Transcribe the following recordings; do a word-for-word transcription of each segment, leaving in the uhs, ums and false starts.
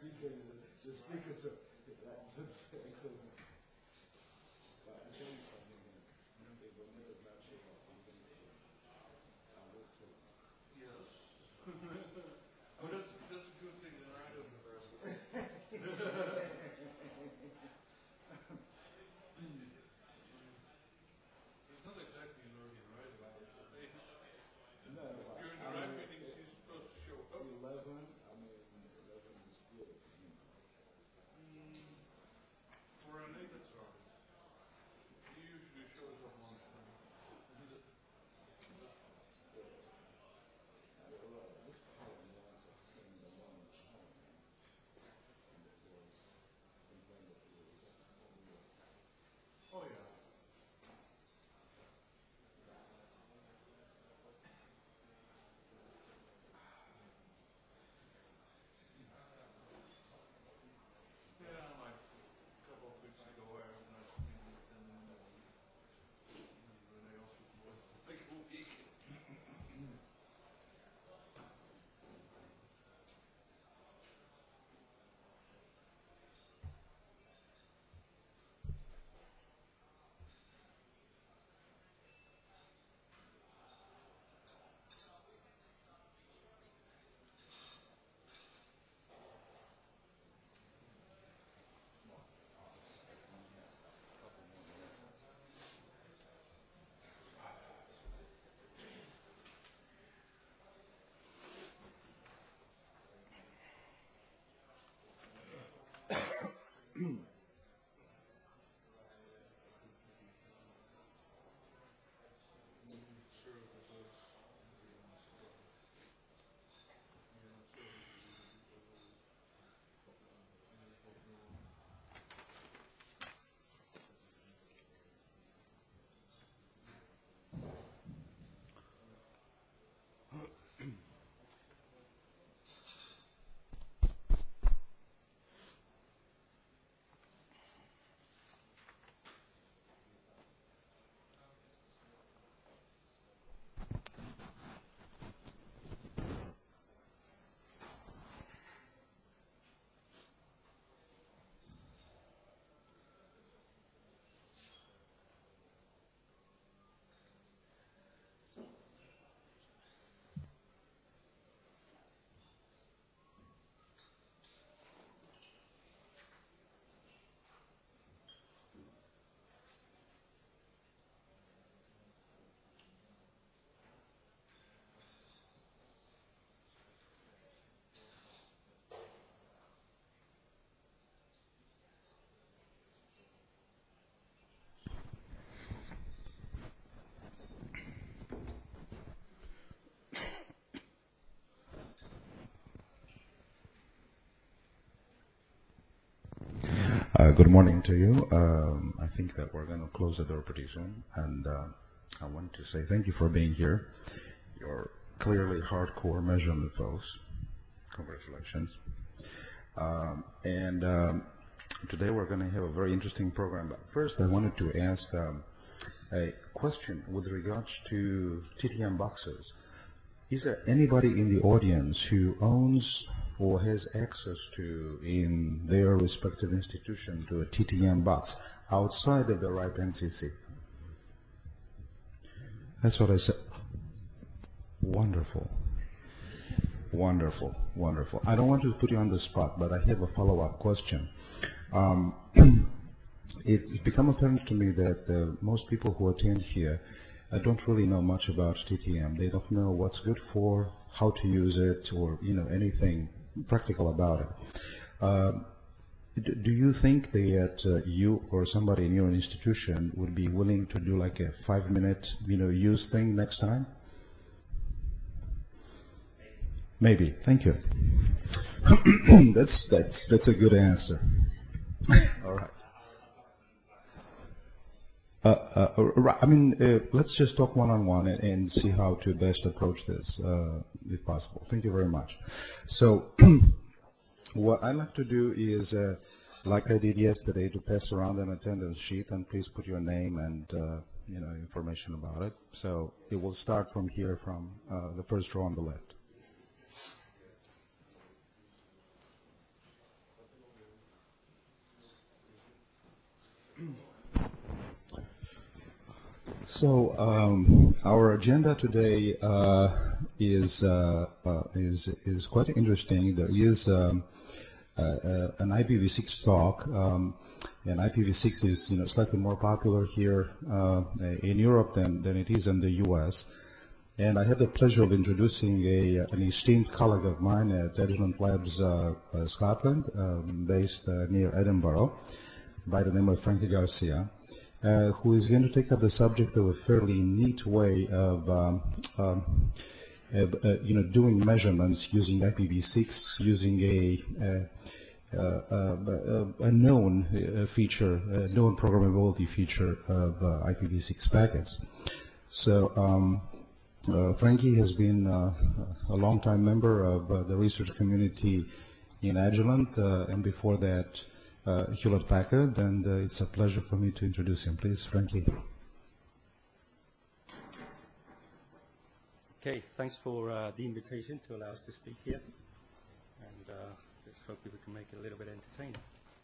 speaker, the speakers are, that's, that's excellent. But I'll show you something. The government does not show up. I will too. Yes. But that's, that's a good thing that I don't have that. It's not exactly learning right about it. No, During the I right mean, meetings, you're supposed to show up. eleven, I mean, eleven is good. You know. Mm, for a late start, he usually shows up on time. I don't know, this problem was I came the lunch home. And it was complained that it was homework. Oh yeah. Yeah, like a couple of weeks ago, I had a nice meeting with them, and uh, they also was like a week. Uh, good morning to you. Um, I think that we're going to close the door pretty soon, and uh, I want to say thank you for being here. You're clearly hardcore measurement folks. Congratulations. Um, and um, today we're going to have a very interesting program. But first, I wanted to ask um, a question with regards to T T M boxes. Is there anybody in the audience who owns or has access to, in their respective institution, to a T T M box outside of the RIPE N C C? That's what I said. Wonderful. Wonderful. Wonderful. I don't want to put you on the spot, but I have a follow-up question. Um, it's become apparent to me that uh, most people who attend here I don't really know much about T T M. They don't know what's good for, how to use it, or you know anything practical about it. Uh, do you think that uh, you or somebody in your institution would be willing to do like a five-minute, you know, use thing next time? Maybe. Thank you. that's that's that's a good answer. All right. Uh, uh, I mean, uh, let's just talk one-on-one and, and see how to best approach this, uh, if possible. Thank you very much. So, what I like to do is, uh, like I did yesterday, to pass around an attendance sheet, and please put your name and uh, you know information about it. So it will start from here, from uh, the first row on the left. So um, our agenda today uh, is uh, uh, is is quite interesting. There is um, uh, uh, an I P v six talk, um, and I P v six is you know slightly more popular here uh, in Europe than than it is in the U S. And I have the pleasure of introducing a, an esteemed colleague of mine at Agilent Labs uh, uh, Scotland, um, based uh, near Edinburgh, by the name of Frankie Garcia, uh, who is going to take up the subject of a fairly neat way of, um, um, of uh, you know, doing measurements using I P v six, using a, uh, uh, uh, a known uh, feature, a known programmability feature of uh, I P v six packets. So. Um, Uh, Frankie has been uh, a long-time member of uh, the research community in Agilent, uh, and before that, uh, Hewlett-Packard, and uh, it's a pleasure for me to introduce him. Please, Frankie. Okay, thanks for uh, the invitation to allow us to speak here, and uh, let's hope we can make it a little bit entertaining.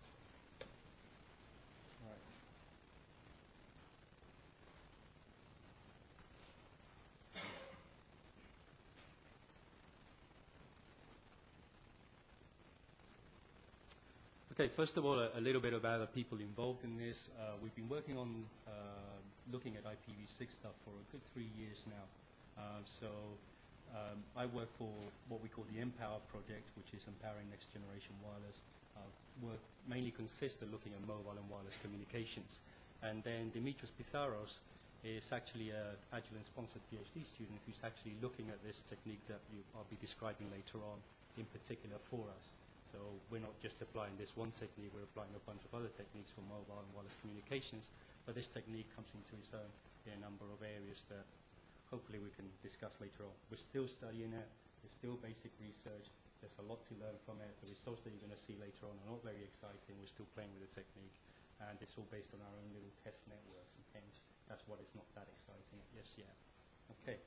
Okay, first of all, a, a little bit about the people involved in this. Uh, we've been working on uh, looking at I P v six stuff for a good three years now. Uh, so um, I work for what we call the Empower project, which is empowering next generation wireless. Uh, work mainly consists of looking at mobile and wireless communications. And then Dimitris Pitharos is actually an Agilent-sponsored PhD student who's actually looking at this technique that you, I'll be describing later on in particular for us. So we're not just applying this one technique, we're applying a bunch of other techniques for mobile and wireless communications, but this technique comes into its own in a number of areas that hopefully we can discuss later on. We're still studying it, it's still basic research, there's a lot to learn from it. The results that you're going to see later on are not very exciting, we're still playing with the technique, and it's all based on our own little test networks, and hence that's what is not that exciting just yet. Okay.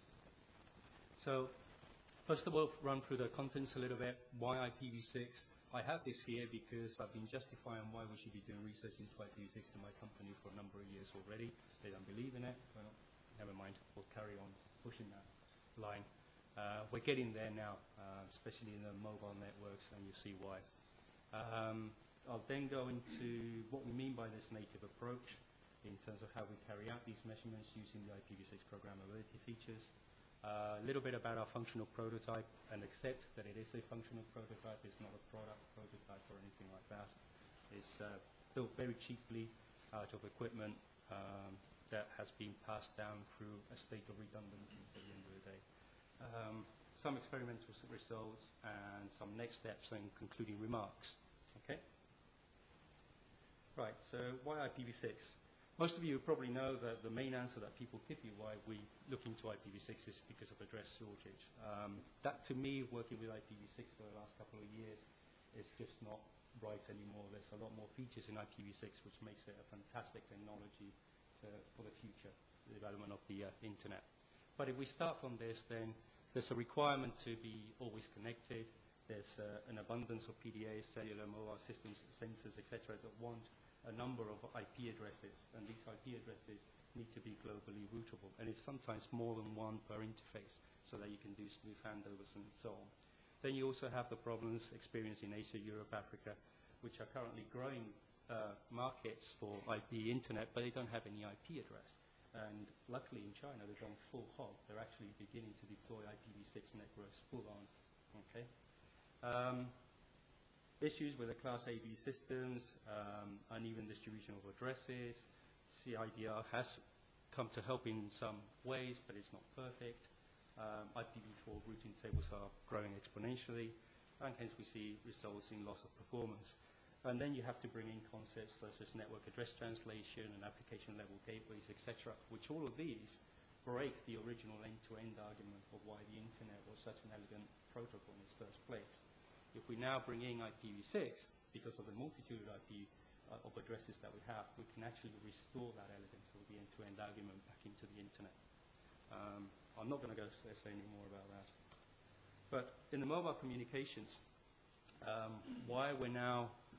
So, first of all, run through the contents a little bit. Why I P v six? I have this here because I've been justifying why we should be doing research into I P v six to my company for a number of years already. They don't believe in it. Well, never mind. We'll carry on pushing that line. Uh, we're getting there now, uh, especially in the mobile networks, and you'll see why. Um, I'll then go into what we mean by this native approach in terms of how we carry out these measurements using the I P v six programmability features. Uh, a little bit about our functional prototype, and accept that it is a functional prototype, it's not a product prototype or anything like that. It's uh, built very cheaply out of equipment um, that has been passed down through a state of redundancy at the end of the day. Um, some experimental results and some next steps and concluding remarks. Okay? Right, so why I P v six? Most of you probably know that the main answer that people give you why we look into I P v six is because of address shortage. Um, that, to me, working with I P v six for the last couple of years is just not right anymore. There's a lot more features in I P v six which makes it a fantastic technology to, for the future, the development of the uh, internet. But if we start from this, then there's a requirement to be always connected. There's uh, an abundance of P D As, cellular, mobile systems, sensors, et cetera, that want a number of I P addresses, and these I P addresses need to be globally routable, and it's sometimes more than one per interface, so that you can do smooth handovers and so on. Then you also have the problems experienced in Asia, Europe, Africa, which are currently growing uh, markets for I P internet, but they don't have any I P address. And luckily in China, they've gone full hog. They're actually beginning to deploy I P v six networks full on. Okay. Um, Issues with the Class A B systems, um, uneven distribution of addresses. C I D R has come to help in some ways, but it's not perfect. Um, I P v four routing tables are growing exponentially, and hence we see results in loss of performance. And then you have to bring in concepts such as network address translation and application level gateways, et cetera, which all of these break the original end-to-end argument of why the internet was such an elegant protocol in its first place. If we now bring in I P v six, because of the multitude of I P uh, of addresses that we have, we can actually restore that elegance of the end-to-end argument back into the internet. Um, I'm not going to go say, say any more about that. But in the mobile communications, um, why we're now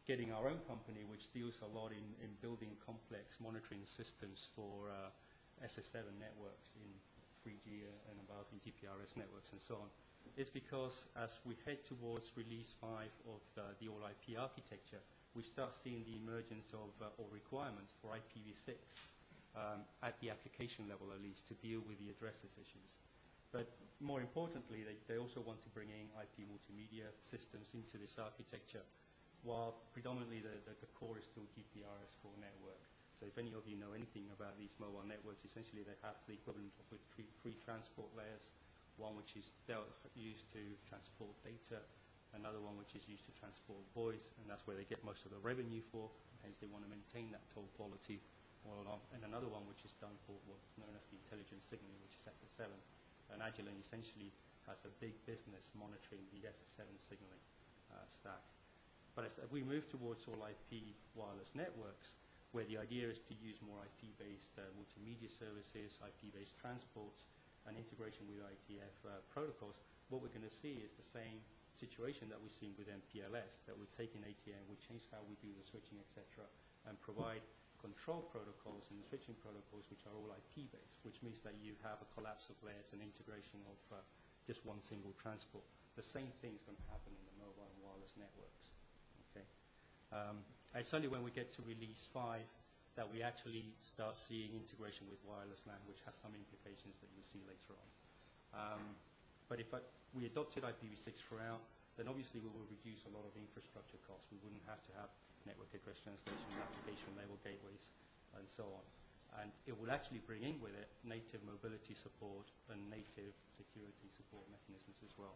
getting our own company, which deals a lot in, in building complex monitoring systems for uh, S S seven networks in three G and above, in G P R S networks and so on, is because as we head towards release five of uh, the all I P architecture, we start seeing the emergence of uh, or requirements for I P v six um, at the application level, at least, to deal with the addresses issues. But more importantly, they, they also want to bring in I P multimedia systems into this architecture, while predominantly the, the, the core is still G P R S core network. So if any of you know anything about these mobile networks, essentially they have the equivalent of three, three transport layers, one which is dealt, used to transport data, another one which is used to transport voice, and that's where they get most of the revenue for, hence they want to maintain that toll quality all along, and another one which is done for what's known as the intelligent signaling, which is S S seven. And Agilent essentially has a big business monitoring the S S seven signaling uh, stack. But as we move towards all I P wireless networks, where the idea is to use more I P-based uh, multimedia services, I P-based transports, and integration with I T F uh, protocols, what we're going to see is the same situation that we're seeing with M P L S, that we're taking A T N, we change how we do the switching, et cetera, and provide control protocols and switching protocols which are all I P-based, which means that you have a collapse of layers and integration of uh, just one single transport. The same thing is going to happen in the mobile and wireless networks. Okay. Um, it's only when we get to release five that we actually start seeing integration with wireless LAN, which has some implications that you'll see later on. Um, but if I, we adopted I P v six throughout, then obviously we will reduce a lot of infrastructure costs. We wouldn't have to have network address translation, application level gateways, and so on. And it will actually bring in with it native mobility support and native security support mechanisms as well.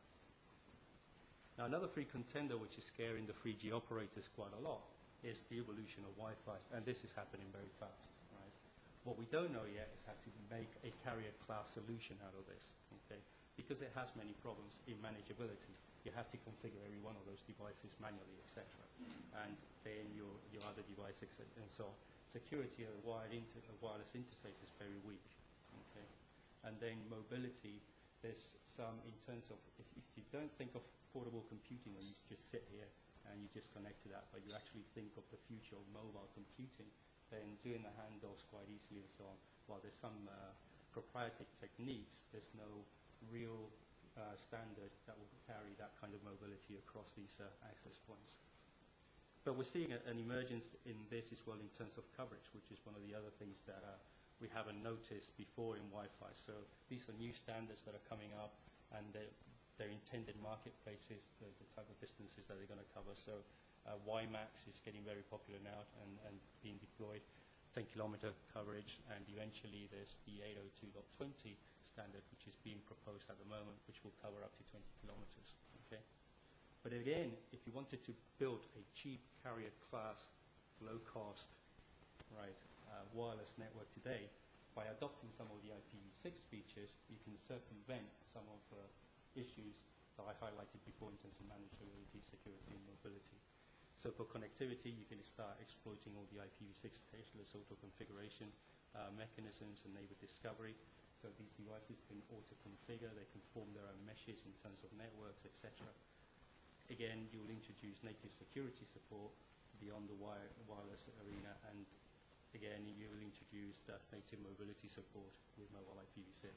Now, another free contender which is scaring the three G operators quite a lot is the evolution of Wi-Fi, and this is happening very fast. Right? What we don't know yet is how to make a carrier class solution out of this, okay? Because it has many problems in manageability. You have to configure every one of those devices manually, et cetera. And then your, your other devices and so on. Security of the wired inter wireless interface is very weak. Okay? And then mobility, there's some in terms of, if, if you don't think of portable computing when you just sit here and you just connect to that, but you actually think of the future of mobile computing, then doing the handoffs quite easily and so on. While there's some uh, proprietary techniques, there's no real Uh, standard that will carry that kind of mobility across these uh, access points. But we're seeing a, an emergence in this as well in terms of coverage, which is one of the other things that uh, we haven't noticed before in Wi-Fi. So these are new standards that are coming up, and they're, they're intended marketplaces, the, the type of distances that they're going to cover. So uh, WiMAX is getting very popular now and, and being deployed, ten kilometer coverage, and eventually there's the eight oh two dot twenty standard, which is being proposed at the moment, which will cover up to twenty kilometers. Okay? But again, if you wanted to build a cheap carrier class, low cost, right, uh, wireless network today, by adopting some of the I P v six features, you can circumvent some of the issues that I highlighted before in terms of manageability, security, and mobility. So for connectivity, you can start exploiting all the I P v six stateless auto configuration uh, mechanisms and neighbor discovery. So these devices can auto-configure, they can form their own meshes in terms of networks, et cetera. Again, you will introduce native security support beyond the wire, wireless arena, and again, you will introduce that native mobility support with mobile I P v six.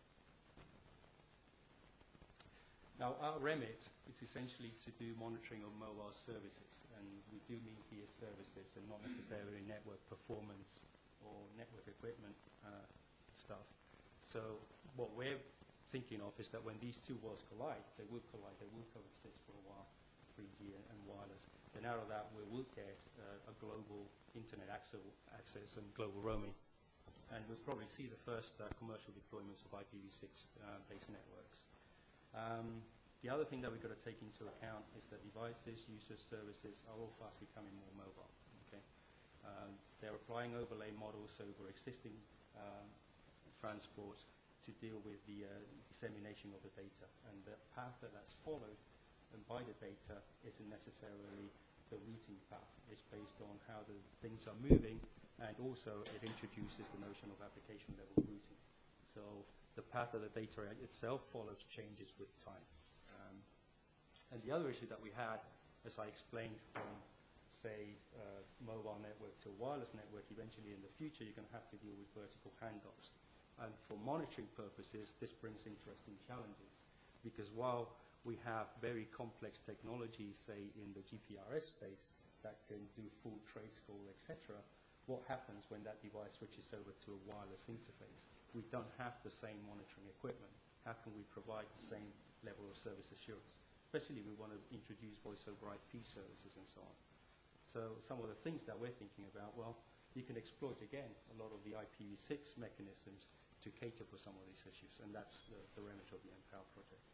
Now, our remit is essentially to do monitoring of mobile services, and we do mean here services and not necessarily network performance or network equipment uh, stuff. So what we're thinking of is that when these two worlds collide, they will collide, they will coexist for a while, three G and, and wireless. Then out of that, we will get uh, a global internet access, access and global roaming. And we'll probably see the first uh, commercial deployments of I P v six uh, based networks. Um, the other thing that we've got to take into account is that devices, users, services are all fast becoming more mobile. Okay? Um, they're applying overlay models over existing um, transports to deal with the uh, dissemination of the data. And the path that that's followed and by the data isn't necessarily the routing path. It's based on how the things are moving, and also it introduces the notion of application level routing. So the path of the data itself follows changes with time. Um, and the other issue that we had, as I explained from say, uh, mobile network to a wireless network, eventually in the future you're going to have to deal with vertical handoffs. And for monitoring purposes, this brings interesting challenges, because while we have very complex technology, say in the G P R S space, that can do full trace call, et cetera, what happens when that device switches over to a wireless interface? We don't have the same monitoring equipment. How can we provide the same level of service assurance? Especially if we want to introduce voice over I P services and so on. So some of the things that we're thinking about, well, you can exploit, again, a lot of the I P v six mechanisms to cater for some of these issues, and that's the, the remit of the Empower project.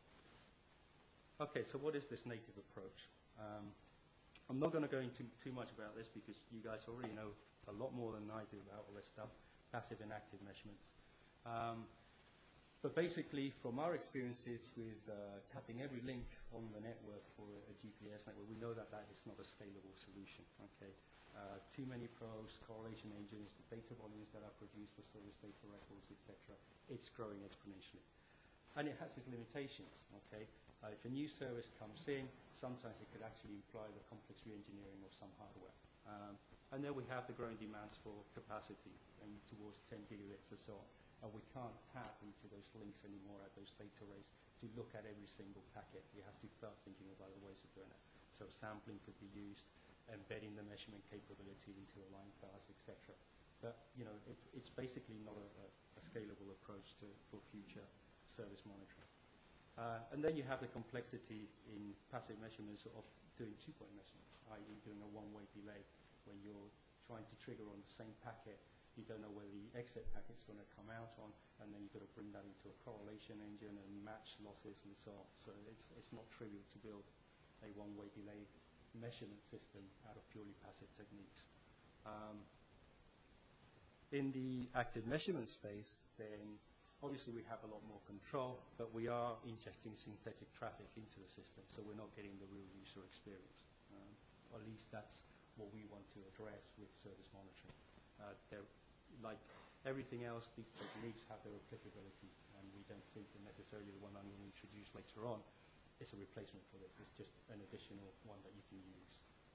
Okay, so what is this native approach? Um, I'm not going to go into too much about this because you guys already know a lot more than I do about all this stuff, passive and active measurements. Um, but basically, from our experiences with uh, tapping every link on the network for a, a G P S network, we know that that is not a scalable solution. Okay, uh, too many probes, correlation engines, the data volumes that are produced for service data records, et cetera. It's growing exponentially, and it has its limitations. Okay. Uh, if a new service comes in, sometimes it could actually imply the complex re-engineering of some hardware. Um, and then we have the growing demands for capacity and towards ten gigabits or so on. And we can't tap into those links anymore at those data rates to look at every single packet. We have to start thinking about other ways of doing it. So sampling could be used, embedding the measurement capability into the line cards, et cetera. But you know, it, it's basically not a, a, a scalable approach to, for future service monitoring. Uh, and then you have the complexity in passive measurements of doing two-point measurement, that is doing a one-way delay. When you're trying to trigger on the same packet, you don't know where the exit packet's going to come out on, and then you've got to bring that into a correlation engine and match losses and so on. So it's, it's not trivial to build a one-way delay measurement system out of purely passive techniques. Um, in the active measurement space, then obviously we have a lot more control, but we are injecting synthetic traffic into the system, so we're not getting the real user experience. Um, or at least that's what we want to address with service monitoring. Uh, like everything else, these techniques have their applicability, and we don't think that necessarily the one I'm going to introduce later on is a replacement for this. It's just an additional one that you can use.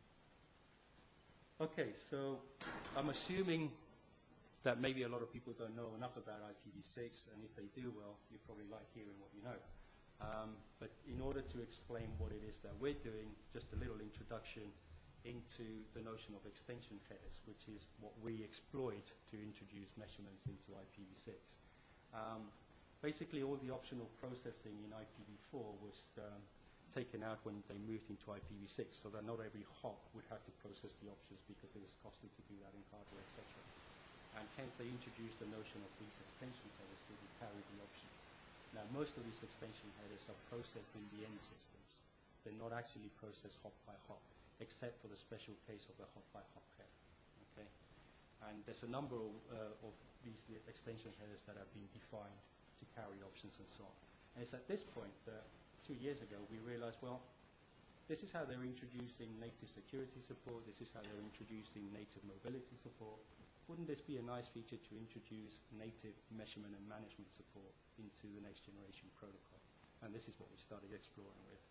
Okay, so I'm assuming that maybe a lot of people don't know enough about I P v six, and if they do, well, you probably like hearing what you know. Um, but in order to explain what it is that we're doing, just a little introduction into the notion of extension headers, which is what we exploit to introduce measurements into I P v six. Um, basically, all the optional processing in I P v four was um, taken out when they moved into I P v six, so that not every hop would have to process the options because it was costly to do that in hardware, et cetera. And hence they introduced the notion of these extension headers to carry the options. Now, most of these extension headers are processed in the end systems. They're not actually processed hop by hop, except for the special case of the hop by hop header. Okay? And there's a number of, uh, of these extension headers that have been defined to carry options and so on. And it's at this point that two years ago we realized, well, this is how they're introducing native security support. This is how they're introducing native mobility support. Wouldn't this be a nice feature to introduce native measurement and management support into the next generation protocol? And this is what we started exploring with.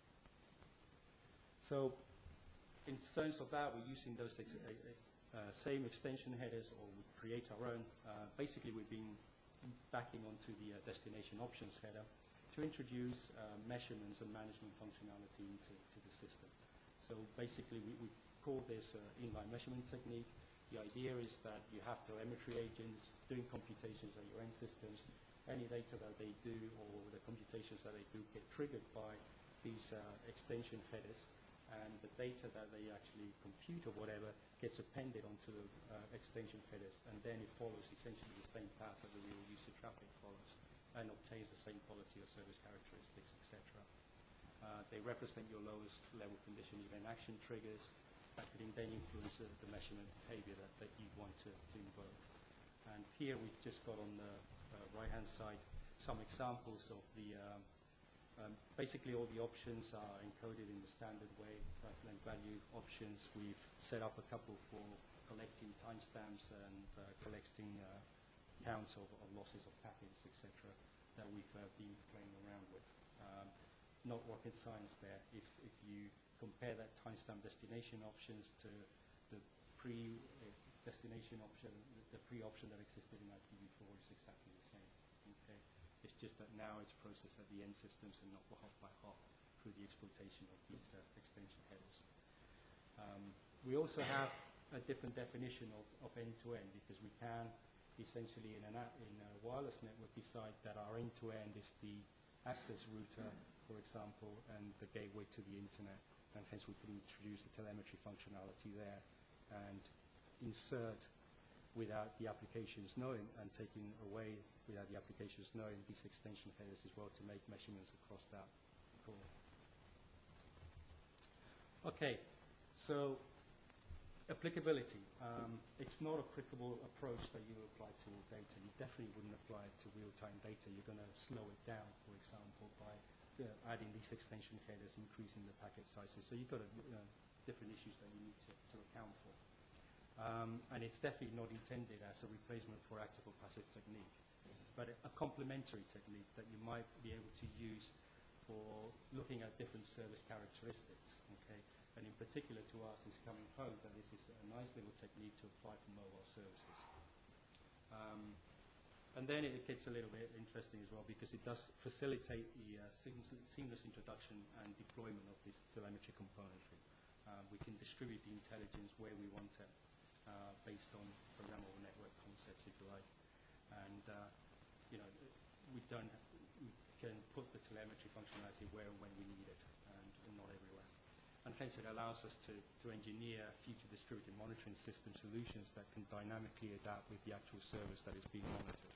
So in terms of that, we're using those ex uh, uh, same extension headers, or we create our own. Uh, basically, we've been backing onto the uh, destination options header to introduce uh, measurements and management functionality into to the system. So basically, we, we call this uh, inline measurement technique. The idea is that you have telemetry agents doing computations at your end systems. Any data that they do or the computations that they do get triggered by these uh, extension headers, and the data that they actually compute or whatever gets appended onto the uh, extension headers, and then it follows essentially the same path that the real user traffic follows and obtains the same quality of service characteristics, et cetera. Uh, they represent your lowest level condition event action triggers. That could then influence uh, the measurement behavior that, that you want to, to invoke. And here we've just got on the uh, right-hand side some examples of the, um, um, basically all the options are encoded in the standard way, like length value options. We've set up a couple for collecting timestamps and uh, collecting uh, counts of, of losses of packets, et cetera, that we've uh, been playing around with. Um, not rocket science there. If, if you compare that timestamp destination options to the pre-destination option, the pre-option that existed in I P v four is exactly the same. Okay? It's just that now it's processed at the end systems and not hop by hop through the exploitation of these uh, extension headers. Um, we also have a different definition of, of end-to-end because we can essentially in, an a in a wireless network decide that our end-to-end is the access router, for example, and the gateway to the internet, and hence we can introduce the telemetry functionality there and insert without the applications knowing and taking away without the applications knowing these extension headers as well to make measurements across that core. Okay, so applicability. Um, it's not applicable approach that you apply to all data. You definitely wouldn't apply it to real-time data. You're going to slow it down, for example, by uh, adding these extension headers, increasing the packet sizes. So you've got a, uh, different issues that you need to, to account for. Um, and it's definitely not intended as a replacement for active or passive technique, but a, a complementary technique that you might be able to use for looking at different service characteristics. Okay? And in particular to us is coming home that this is a nice little technique to apply for mobile services. Um, and then it gets a little bit interesting as well because it does facilitate the uh, seamless introduction and deployment of this telemetry componentry. Uh, we can distribute the intelligence where we want it uh, based on programmable network concepts, if you like. And uh, you know, we don't we can put the telemetry functionality where and when we need it, and, and not everywhere. And hence it allows us to, to engineer future distributed monitoring system solutions that can dynamically adapt with the actual service that is being monitored.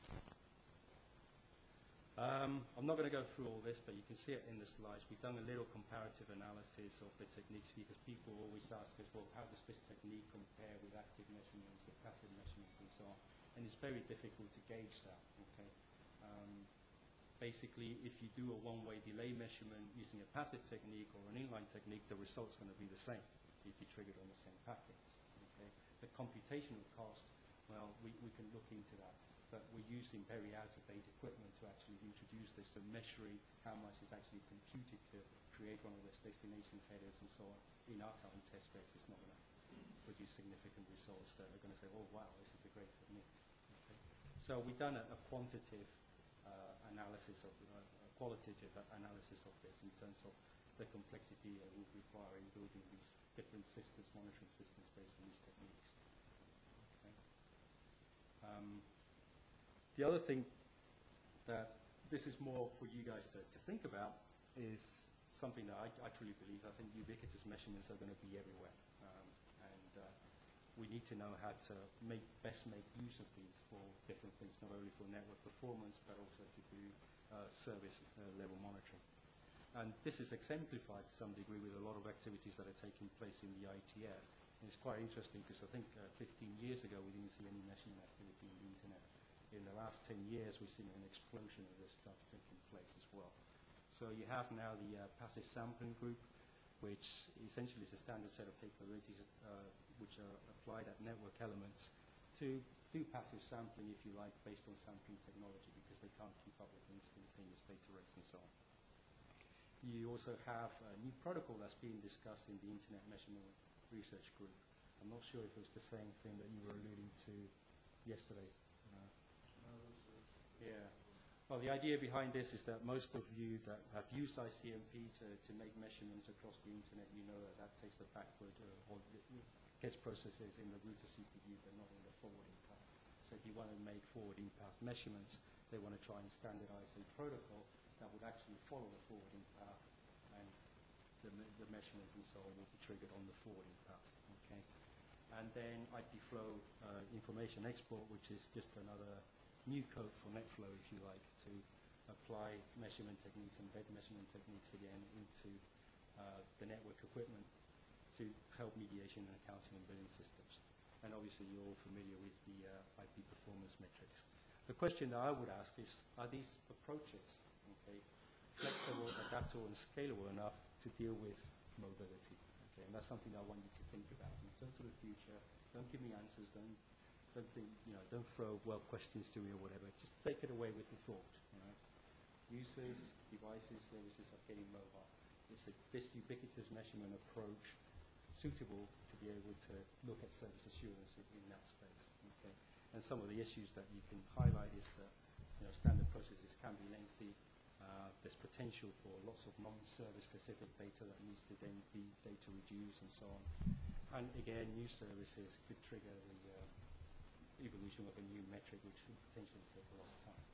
Um, I'm not going to go through all this, but you can see it in the slides. We've done a little comparative analysis of the techniques because people always ask us, well, how does this technique compare with active measurements, with passive measurements, and so on? And it's very difficult to gauge that. Okay. Um, Basically, if you do a one-way delay measurement using a passive technique or an inline technique, the result's going to be the same if you trigger it on the same packets. Okay? The computational cost, well, we, we can look into that. But we're using very out-of-date equipment to actually introduce this and measuring how much is actually computed to create one of those destination headers and so on. In our current test beds, it's not going to produce significant results that are going to say, oh, wow, this is a great technique. Okay? So we've done a, a quantitative Uh, analysis of uh, qualitative analysis of this in terms of the complexity it would require in building these different systems, monitoring systems based on these techniques. Okay. Um, the other thing that this is more for you guys to, to think about is something that I, I truly believe. I think ubiquitous measurements are going to be everywhere, um, and uh, we need to know how to make, best make use of these for different things, not only for network performance, but also to do uh, service uh, level monitoring. And this is exemplified to some degree with a lot of activities that are taking place in the I T F. And it's quite interesting because I think uh, fifteen years ago we didn't see any measurement activity in the internet. In the last ten years we've seen an explosion of this stuff taking place as well. So you have now the uh, passive sampling group, which essentially is a standard set of capabilities uh, which are applied at network elements to do passive sampling, if you like, based on sampling technology because they can't keep up with instantaneous data rates and so on. You also have a new protocol that's being discussed in the Internet Measurement Research Group. I'm not sure if it was the same thing that you were alluding to yesterday. Uh, yeah. Well, the idea behind this is that most of you that have used I C M P to, to make measurements across the internet, you know that that takes the backward uh, or gets processes in the router C P U, but not in the forwarding path. So if you want to make forwarding path measurements, they want to try and standardize a protocol that would actually follow the forwarding path, and the, the measurements and so on will be triggered on the forwarding path. Okay. And then I P flow uh, information export, which is just another new code for NetFlow, if you like, to apply measurement techniques, embed measurement techniques again into uh, the network equipment to help mediation and accounting and billing systems. And obviously you're all familiar with the uh, I P performance metrics. The question that I would ask is, are these approaches okay, flexible, adaptable, and scalable enough to deal with mobility? Okay, and that's something I want you to think about in terms of the future. Don't give me answers, don't Don't think, you know, don't throw well questions to me or whatever. Just take it away with the thought. You know? Users, devices, services are getting mobile. it's a, this ubiquitous measurement approach suitable to be able to look at service assurance in, in that space. Okay? And some of the issues that you can highlight is that you know, standard processes can be lengthy. Uh, there's potential for lots of non-service specific data that needs to then be data reduced and so on. And again, new services could trigger the uh, evolution of a new metric, which could potentially take a long time.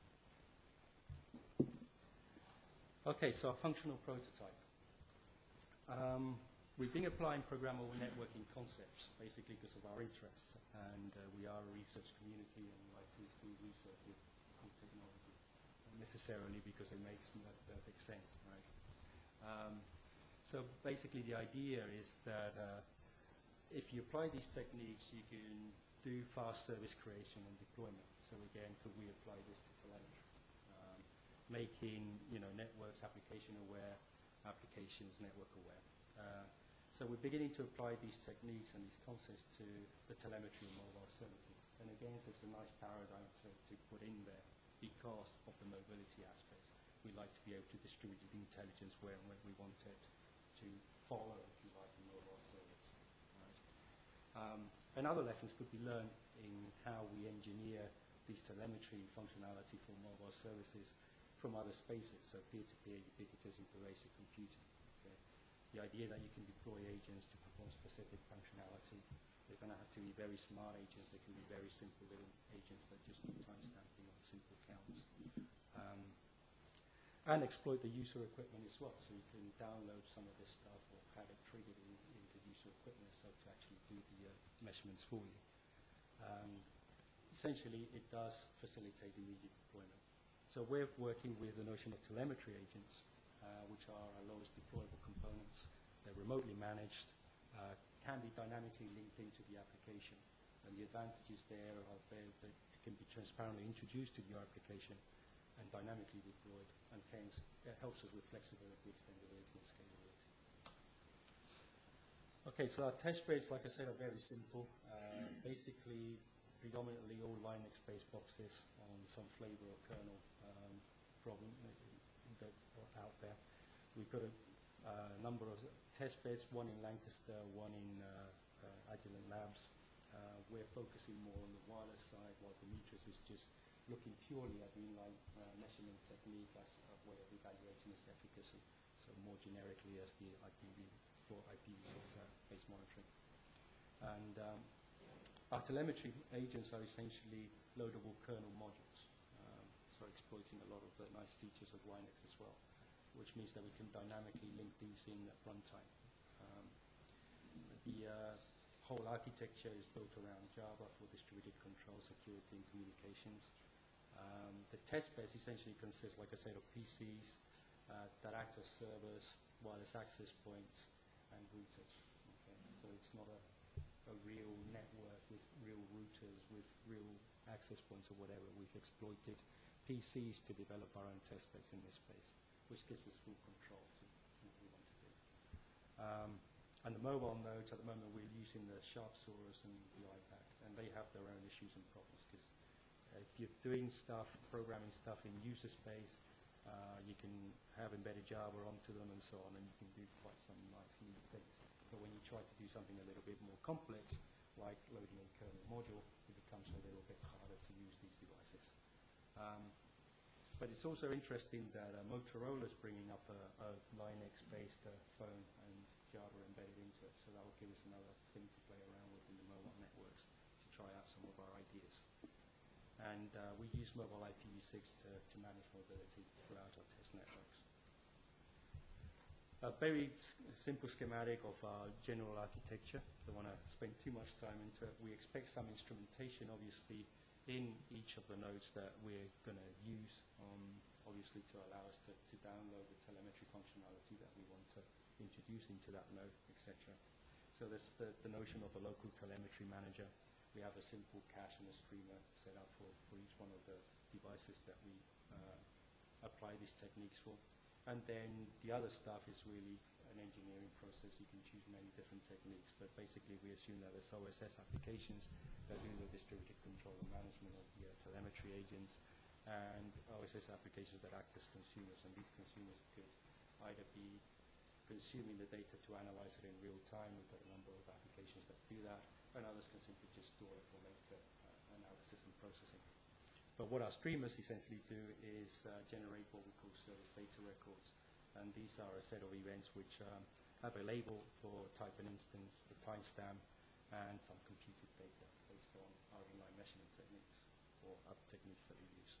Okay, so a functional prototype. Um, we've been applying programmable networking concepts basically because of our interest, and uh, we are a research community and we like to do research with good technology, not necessarily because it makes perfect sense, right? Um, so basically the idea is that uh, if you apply these techniques, you can do fast service creation and deployment. So again, could we apply this to telemetry? Um, making you know networks application aware, applications network aware. Uh, so we're beginning to apply these techniques and these concepts to the telemetry and mobile services. And again, it's a nice paradigm to, to put in there because of the mobility aspects. We like to be able to distribute the intelligence where and when we want it to follow, if you like, a mobile service. Right? Um, and other lessons could be learned in how we engineer these telemetry functionality for mobile services from other spaces, so peer-to-peer, ubiquitous, and pervasive computing. Okay? The idea that you can deploy agents to perform specific functionality, they're going to have to be very smart agents, they can be very simple little agents that just do timestamping on simple counts. Um, and exploit the user equipment as well, so you can download some of this stuff or have it triggered in, into user equipment so to actually do the uh, measurements for you. Um, essentially, it does facilitate immediate deployment. So we're working with the notion of telemetry agents, uh, which are our lowest deployable components. They're remotely managed, uh, can be dynamically linked into the application. And the advantages there are that they can be transparently introduced to your application and dynamically deployed, and hence it helps us with flexibility, extendability, and scalability. Okay, so our test beds, like I said, are very simple. Uh, basically, predominantly all Linux-based boxes on some flavor of kernel um, problem that are out there. We've got a uh, number of test beds, one in Lancaster, one in uh, uh, Agilent Labs. Uh, we're focusing more on the wireless side, while Dimitris is just looking purely at the inline uh, measurement technique as a way of evaluating its efficacy, so more generically as the I P v for I P v six uh, based monitoring. And um, our telemetry agents are essentially loadable kernel modules, um, so exploiting a lot of the nice features of Linux as well, which means that we can dynamically link these in at runtime. Um, the uh, whole architecture is built around Java for distributed control, security, and communications. Um, the test beds essentially consists, like I said, of P Cs uh, that act as servers, wireless access points, and routers. Okay? So it's not a a real network with real routers, with real access points or whatever. We've exploited P Cs to develop our own test beds in this space, which gives us full control to what we want to do. Um, and the mobile nodes, at the moment, we're using the SharpSaurus and the iPad, and they have their own issues and problems, because uh, if you're doing stuff, programming stuff in user space, uh, you can have embedded Java onto them and so on, and you can do quite some nice neat things. But when you try to do something a little bit more complex, like loading a kernel module, it becomes a little bit harder to use these devices. Um, but it's also interesting that uh, Motorola is bringing up a, a Linux-based uh, phone and Java embedded into it, so that will give us another thing to play around with in the mobile networks to try out some of our ideas. And uh, we use mobile I P v six to, to manage mobility throughout our test networks. A very simple schematic of our general architecture. Don't want to spend too much time into it. We expect some instrumentation, obviously, in each of the nodes that we're going to use, um, obviously, to allow us to, to download the telemetry functionality that we want to introduce into that node, et cetera. So there's the, the notion of a local telemetry manager. We have a simple cache and a streamer set up for, for each one of the devices that we uh, apply these techniques for. And then the other stuff is really an engineering process. You can choose many different techniques, but basically we assume that there's O S S applications that do the distributed control and management of the uh, telemetry agents, and O S S applications that act as consumers, and these consumers could either be consuming the data to analyze it in real time. We've got a number of applications that do that, and others can simply just store it for later uh, analysis and processing. But what our streamers essentially do is uh, generate what we call service data records, and these are a set of events which um, have a label for type and instance, a timestamp, and some computed data based on our inline measurement techniques or other techniques that we use.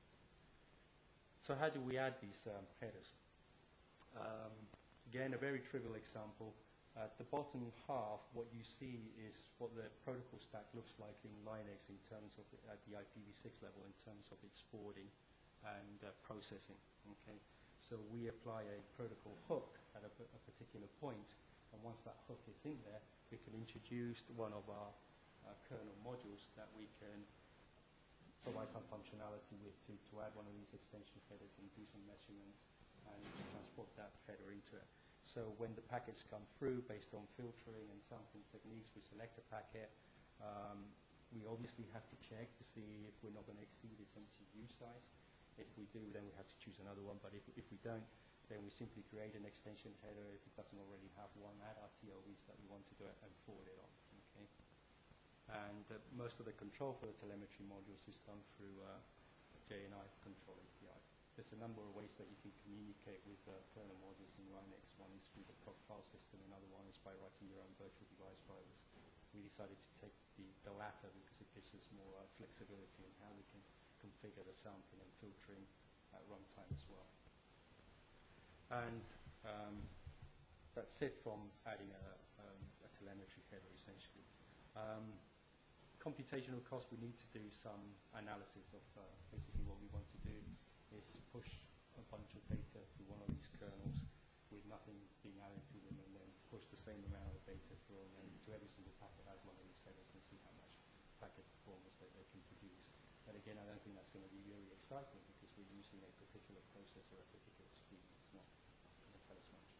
So how do we add these um, headers? Um, again, a very trivial example. At the bottom half, what you see is what the protocol stack looks like in Linux in terms of, the, at the I P v six level, in terms of its forwarding and uh, processing. Okay, so we apply a protocol hook at a, a particular point, and once that hook is in there, we can introduce one of our uh, kernel modules that we can provide some functionality with to, to add one of these extension headers and do some measurements and transport that header into it. So when the packets come through based on filtering and sampling techniques, we select a packet. Um, we obviously have to check to see if we're not going to exceed its M T U size. If we do, then we have to choose another one. But if, if we don't, then we simply create an extension header. If it doesn't already have one, add our T L Vs that we want to do it and forward it on. Okay. And uh, most of the control for the telemetry modules is done through uh, J N I control A P I. There's a number of ways that you can communicate with uh, kernel modules in Linux. One is through the proc file system, another one is by writing your own virtual device drivers. We decided to take the, the latter because it gives us more uh, flexibility in how we can configure the sampling and filtering at runtime as well. And um, that's it from adding a, um, a telemetry header, essentially. Um, computational cost, we need to do some analysis of uh, basically what we want to do is push a bunch of data through one of these kernels with nothing being added to them, and then push the same amount of data through, and then to every single packet add one of these headers and see how much packet performance that they can produce. But again, I don't think that's going to be very exciting because we're using a particular processor at a particular speed. It's not going to tell us much.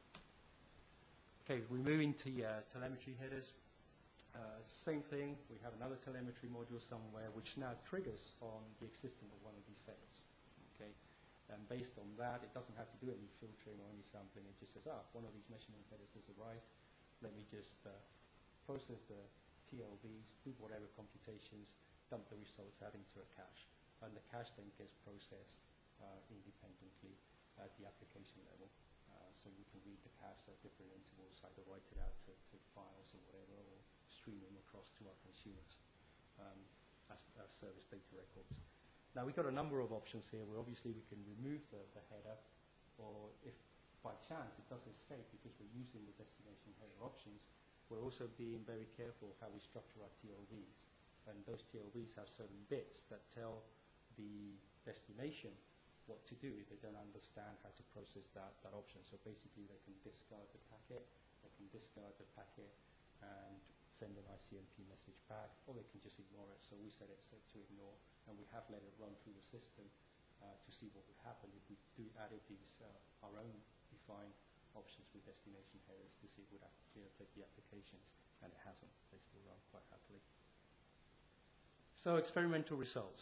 Okay, we move into uh, telemetry headers. Uh, same thing, we have another telemetry module somewhere which now triggers on the existence of one of these headers. Okay, and based on that, it doesn't have to do any filtering or any sampling. It just says, ah, one of these measurement headers has arrived. Let me just uh, process the T L Vs, do whatever computations, dump the results, add into a cache. And the cache then gets processed uh, independently at the application level. Uh, so we can read the cache at different intervals, either write it out to, to files or whatever, or stream them across to our consumers um, as uh, service data records. Now, we've got a number of options here where obviously we can remove the, the header, or if by chance it does escape because we're using the destination header options, we're also being very careful how we structure our T L Vs. And those T L Vs have certain bits that tell the destination what to do if they don't understand how to process that, that option. So basically they can discard the packet, they can discard the packet and send an I C M P message back, or they can just ignore it. So we set it so to ignore, and we have let it run through the system uh, to see what would happen if we do added these uh, our own defined options with destination headers to see if it would actually affect the applications, and it hasn't. They still run quite happily. So experimental results.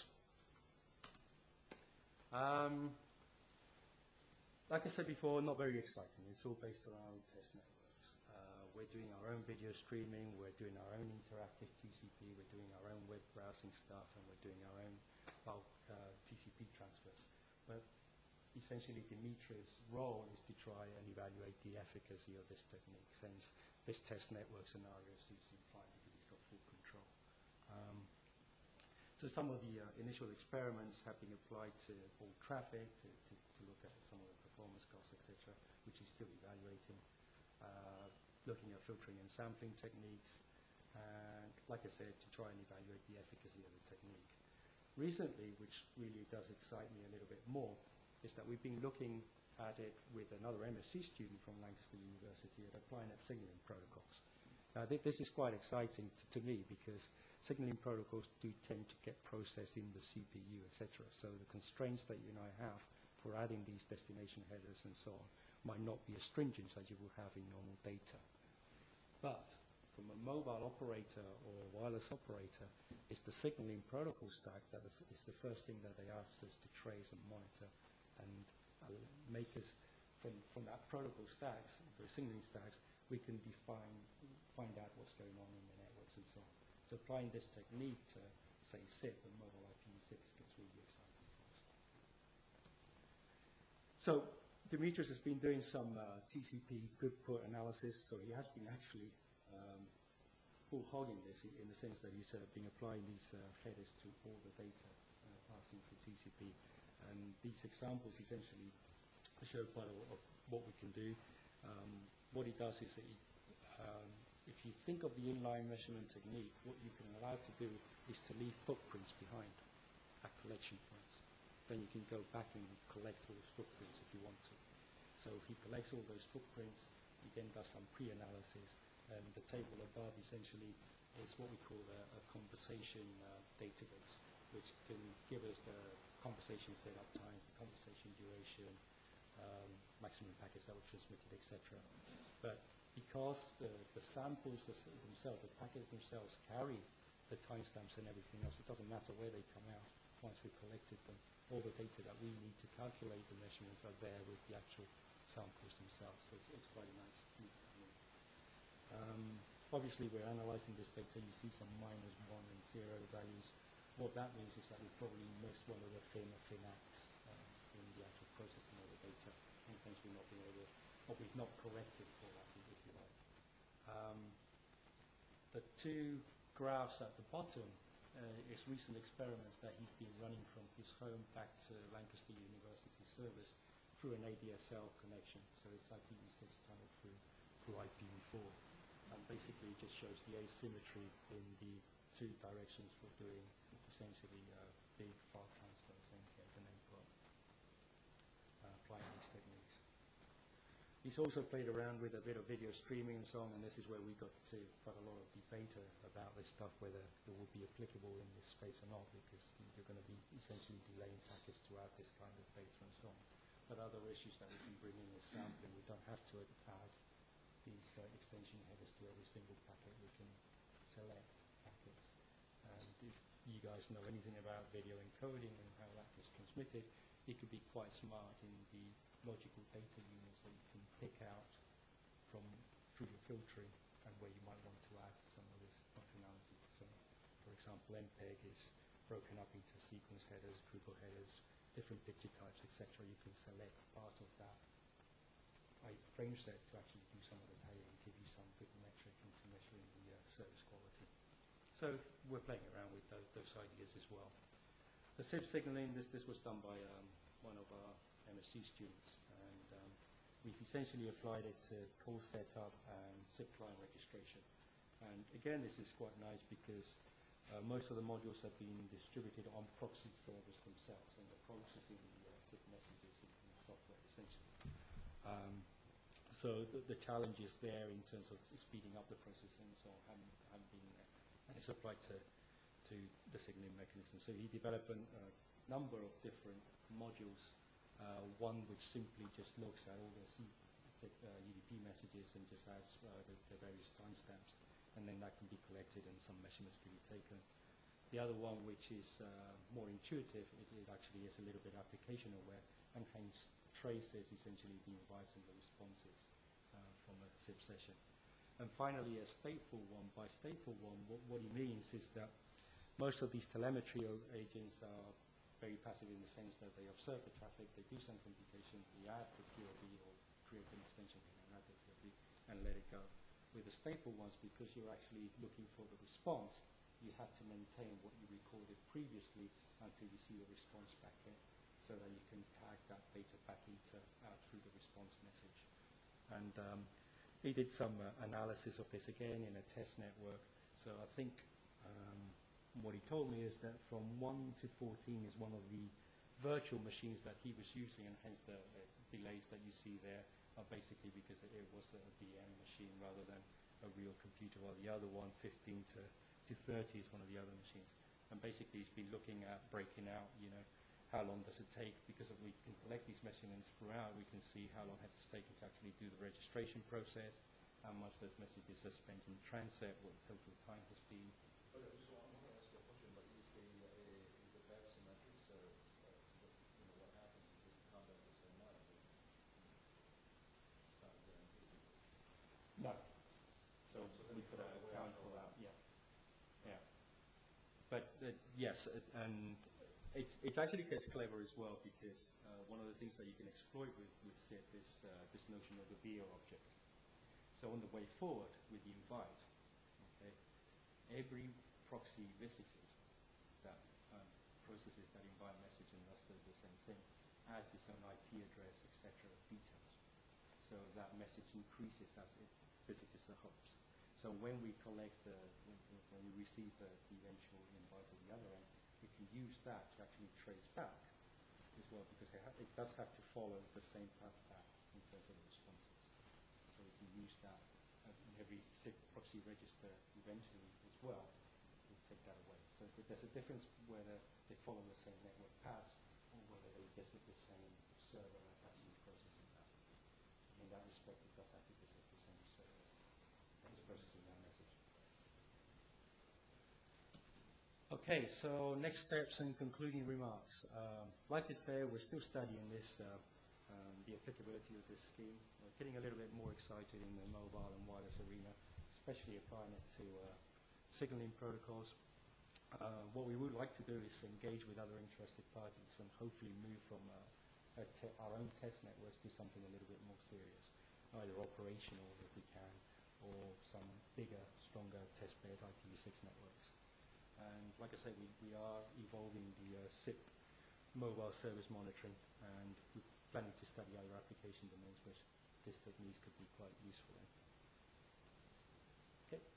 Um, like I said before, not very exciting. It's all based around test networks. Uh, we're doing our own video streaming, we're doing our own interactive T C P, we're doing our own web browsing stuff, and we're doing our own bulk uh, T C P transfers. But essentially, Dimitri's role is to try and evaluate the efficacy of this technique, since this test network scenario suits him fine because he's got full control. Um, so some of the uh, initial experiments have been applied to all traffic to, to, to look at some of the performance costs, et cetera, which he's still evaluating. Uh, looking at filtering and sampling techniques, and like I said, to try and evaluate the efficacy of the technique. Recently, which really does excite me a little bit more, is that we've been looking at it with another M S c student from Lancaster University at applying at signaling protocols. Now, th this is quite exciting to me because signaling protocols do tend to get processed in the C P U, et cetera. So the constraints that you and I have for adding these destination headers and so on might not be as stringent as you will have in normal data. But from a mobile operator or a wireless operator, it's the signaling protocol stack that is the first thing that they ask us to trace and monitor and uh, make us from, from that protocol stacks, the signaling stacks, we can define, find out what's going on in the networks and so on. So applying this technique to, say, S I P and mobile I P v six gets really exciting for us. So Demetrius has been doing some uh, T C P good put analysis, so he has been actually um, full hogging this in, in the sense that he's uh, been applying these uh, headers to all the data uh, passing through T C P. And these examples essentially show quite a lot of what we can do. Um, what he does is that he, um, if you think of the inline measurement technique, what you can allow to do is to leave footprints behind at collection points. Then you can go back and collect those footprints if you want to. So he collects all those footprints, he then does some pre-analysis, and the table above essentially is what we call a, a conversation uh, database, which can give us the conversation setup times, the conversation duration, um, maximum packets that were transmitted, et cetera. But because the, the samples themselves, the packets themselves carry the timestamps and everything else, it doesn't matter where they come out once we've collected them. All the data that we need to calculate the measurements are there with the actual samples themselves. So it's, it's quite a nice neat technique. Um, obviously, we're analyzing this data. You see some minus one and zero values. What that means is that we probably missed one of the thin or thin acts uh, in the actual processing of the data, and hence we're not being able to, or we've not corrected for that, if you like. Um, the two graphs at the bottom uh, is recent experiments that he's been running from his home back to Lancaster University service through an A D S L connection. So it's I P v six tunneled through, through I P v four. And basically it just shows the asymmetry in the two directions for doing essentially uh, big file transfers and get an input, uh, applying these techniques. He's also played around with a bit of video streaming and so on, and this is where we got to quite a lot of debate about this stuff, whether it will be applicable in this space or not, because you're going to be essentially delaying packets throughout this kind of data and so on. But other issues that we can bring in is sampling. We don't have to add these uh, extension headers to every single packet. We can select packets. And if you guys know anything about video encoding and how that is transmitted, it could be quite smart in the logical data units that you can pick out from through your filtering and where you might want to add some of this functionality. So, for example, M P E G is broken up into sequence headers, Google headers, different picture types, et cetera. You can select part of that a frame set to actually do some of the tailing and give you some good metric into measuring the uh, service quality. So we're playing around with those, those ideas as well. The S I P signaling, this, this was done by um, one of our M S C students, and um, we've essentially applied it to call setup and S I P client registration. And again, this is quite nice because uh, most of the modules have been distributed on proxy servers themselves, and they're processing the uh, S I P messages in the software, essentially. Um, so the, the challenges there in terms of speeding up the processing and so on haven't, haven't been there. And it's applied to, to the signaling mechanism. So he developed a uh, number of different modules, uh, one which simply just looks at all the C, uh, U D P messages and just adds uh, the, the various timestamps, and then that can be collected and some measurements can be taken. The other one, which is uh, more intuitive, it, it actually is a little bit application aware, and hence traces essentially the invites and the responses uh, from a S I P session. And finally, a stateful one. By stateful one, what, what he means is that most of these telemetry agents are very passive in the sense that they observe the traffic, they do some computation, they add the T O V or create an extension and add the T O V and let it go. With the stateful ones, because you're actually looking for the response, you have to maintain what you recorded previously until you see the response packet, so that you can tag that data back into out through the response message. And um, he did some uh, analysis of this again in a test network. So I think um, what he told me is that from one to fourteen is one of the virtual machines that he was using, and hence the, the delays that you see there are basically because it, it was a V M machine rather than a real computer, while the other one, fifteen to thirty, is one of the other machines. And basically he's been looking at breaking out, you know, how long does it take, because if we can collect these measurements throughout, we can see how long has it taken to actually do the registration process, how much those messages are spent in transit, what the total time has been. Okay, just want, I want to ask you a question, but is the, uh, is the path symmetric, so, uh, so that, you know, what happens if the conduct is so much? got to account for that. Yeah, yeah. But uh, yes, it, and it's it's actually gets clever as well because uh, one of the things that you can exploit with with S I P is uh, this notion of the V O object. So on the way forward with the invite, okay, every proxy visited that um, processes that invite message and thus does the same thing adds its own I P address, et cetera, details. So that message increases as it visits the host. So when we collect the, when, when we receive the, the eventual invite at the other end, we can use that to actually trace back as well, because it, ha it does have to follow the same path back in terms of the responses. So we can use that uh, in every S I P proxy register eventually as well. We'll take that away. So if there's a difference whether they follow the same network paths or whether they visit the same server that's actually processing that. In that respect, it does have to visit the same server that is processing that message. Okay, so next steps and concluding remarks. Um, like I say, we're still studying this, uh, um, the applicability of this scheme. We're getting a little bit more excited in the mobile and wireless arena, especially applying it to uh, signaling protocols. Uh, what we would like to do is engage with other interested parties and hopefully move from uh, our, te our own test networks to something a little bit more serious, either operational if we can, or some bigger, stronger test-bed I P v six networks. And like I say, we, we are evolving the uh, S I P mobile service monitoring, and we're planning to study other application domains which this technique could be quite useful in. Okay.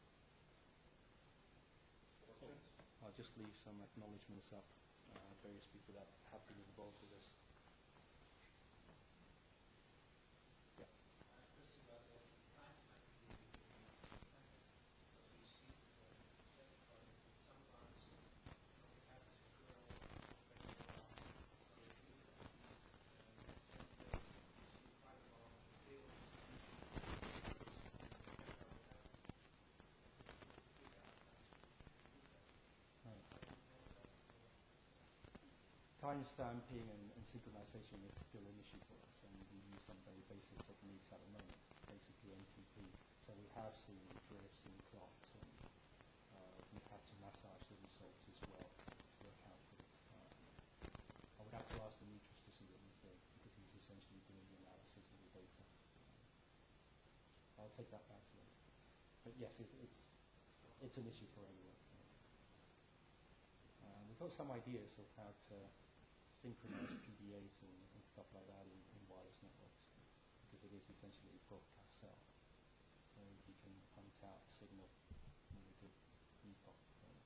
Questions? I'll just leave some acknowledgements up, uh, various people that have been involved with this. Yeah. Timestamping and, and synchronization is still an issue for us, and we use some very basic techniques at the moment, basically N T P. So we have seen drifts and clocks, and uh, we've had to massage the results as well to account for this. Uh, I would have to ask Dimitris to see what he's doing, because he's essentially doing the analysis of the data. I'll take that back to him. But yes, it's, it's, it's an issue for everyone. Uh, we've got some ideas of how to synchronize P D As and, and stuff like that in, in wireless networks, because it is essentially a broadcast cell. So you can hunt out signal in a good epoch.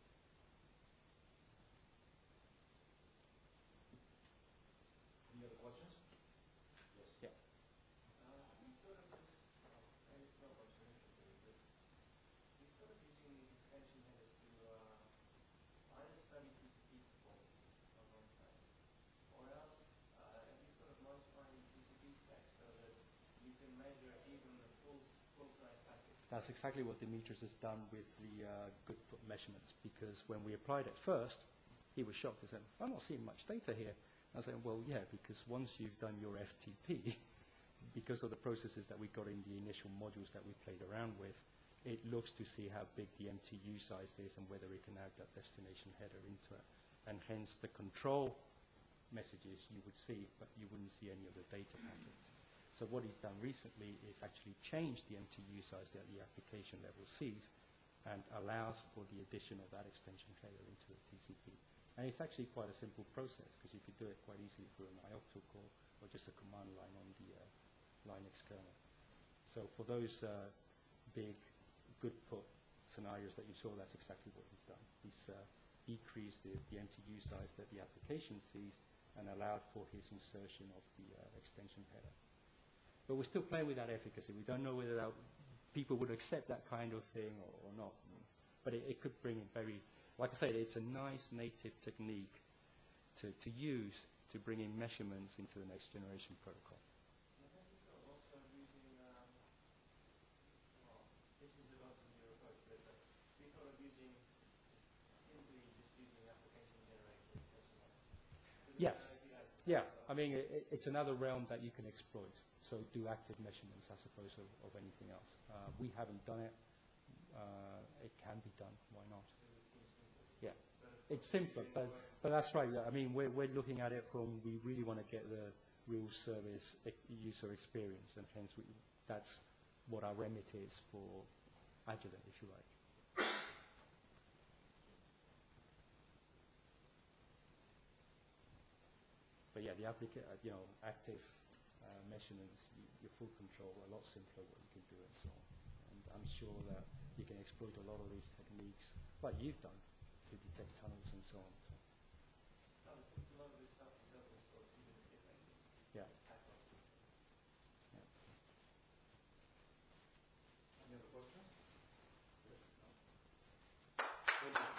Any other questions? Yes. Yeah. Uh, we sort of just, well, maybe it's not what you're interested in, but we sort of using these extension headers to uh, either study T C P performance on one side, or else uh, at least sort of modifying T C P stacks so that you can measure even the full full size packet. That's exactly what Dimitris has done with the uh, good put measurements, because when we applied it first, he was shocked and said, I'm not seeing much data here. I said, well, yeah, because once you've done your F T P, because of the processes that we got in the initial modules that we played around with, it looks to see how big the M T U size is and whether we can add that destination header into it. And hence the control messages you would see, but you wouldn't see any of the data packets. So what he's done recently is actually change the M T U size that the application level sees and allows for the addition of that extension header into the T C P. And it's actually quite a simple process, because you could do it quite easily through an I O C T call or just a command line on the uh, Linux kernel. So for those uh, big, good put scenarios that you saw, that's exactly what he's done. He's uh, decreased the, the M T U size that the application sees and allowed for his insertion of the uh, extension header. But we're still playing with that efficacy. We don't know whether that, people would accept that kind of thing or, or not. But it, it could bring in very, like I said, it's a nice native technique to, to use to bring in measurements into the next generation protocol. And I think sort of also using, um, well, this is a relatively new approach, but uh, we sort of using, just simply just using application generated extension headers. Yeah. Yeah, I mean, it, it's another realm that you can exploit. So do active measurements as opposed to of anything else. Uh, we haven't done it. uh, it can be done. Why not? Yeah, it's simpler, but but that's right. I mean, we're we're looking at it from we really want to get the real service e- user experience, and hence we, that's what our remit is for Agilent, if you like. But yeah, the applica- uh, you know, active uh, measurements, you, you full control, a lot simpler what you can do and so on. And I'm sure that you can exploit a lot of these techniques, like you've done, to detect tunnels and so on. So, So since a lot of this stuff is open source, even if I yeah. Any other questions? Yes. No. Thank you.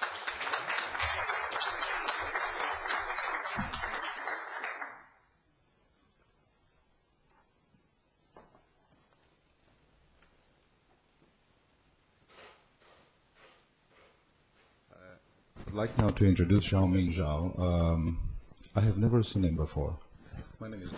I'd like now to introduce Xiaoming Zhao. Um, I have never seen him before. My name is.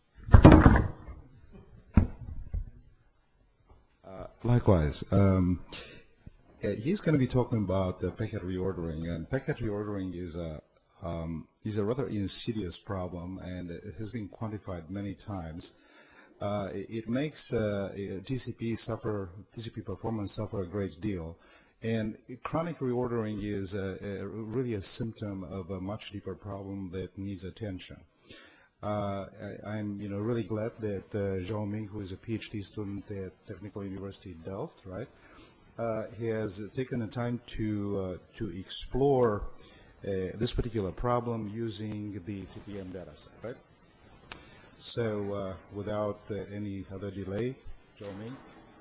Uh, likewise, um, uh, he's going to be talking about uh, packet reordering, and packet reordering is a um, is a rather insidious problem, and it has been quantified many times. Uh, it, it makes uh, T C P suffer, T C P performance suffer a great deal. And chronic reordering is a, a, really a symptom of a much deeper problem that needs attention. Uh, I, I'm, you know, really glad that uh, Zhao Ming, who is a PhD student at Technical University Delft, right, uh, he has taken the time to uh, to explore uh, this particular problem using the T P M dataset, right? So, uh, without uh, any other delay, Zhao Ming.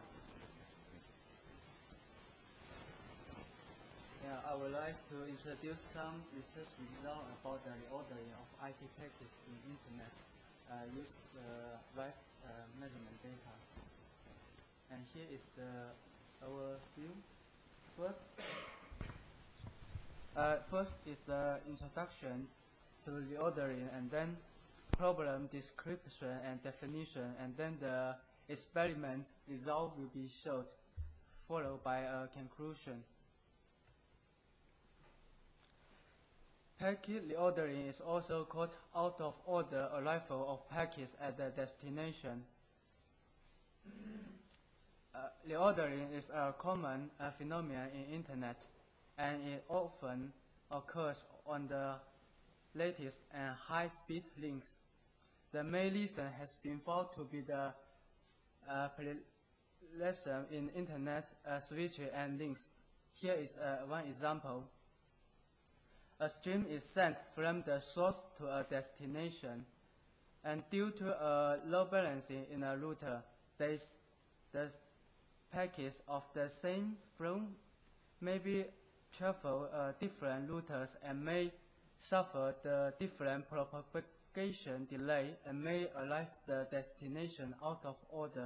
Yeah, I would like to introduce some research results about the reordering of I P packets in Internet uh, use the live uh, measurement data. And here is the overview. First, uh, first is the introduction to reordering, and then problem description and definition, and then the experiment result will be showed, followed by a conclusion. Packet reordering is also called out-of-order arrival of packets at the destination. Uh, reordering is a common uh, phenomenon in Internet, and it often occurs on the latest and high-speed links. The main reason has been found to be the uh, proliferation in Internet uh, switches and links. Here is uh, one example. A stream is sent from the source to a destination, and due to a low balancing in a router, there is the packets of the same flow may be travel uh, different routers and may suffer the different propagation delay and may arrive the destination out of order.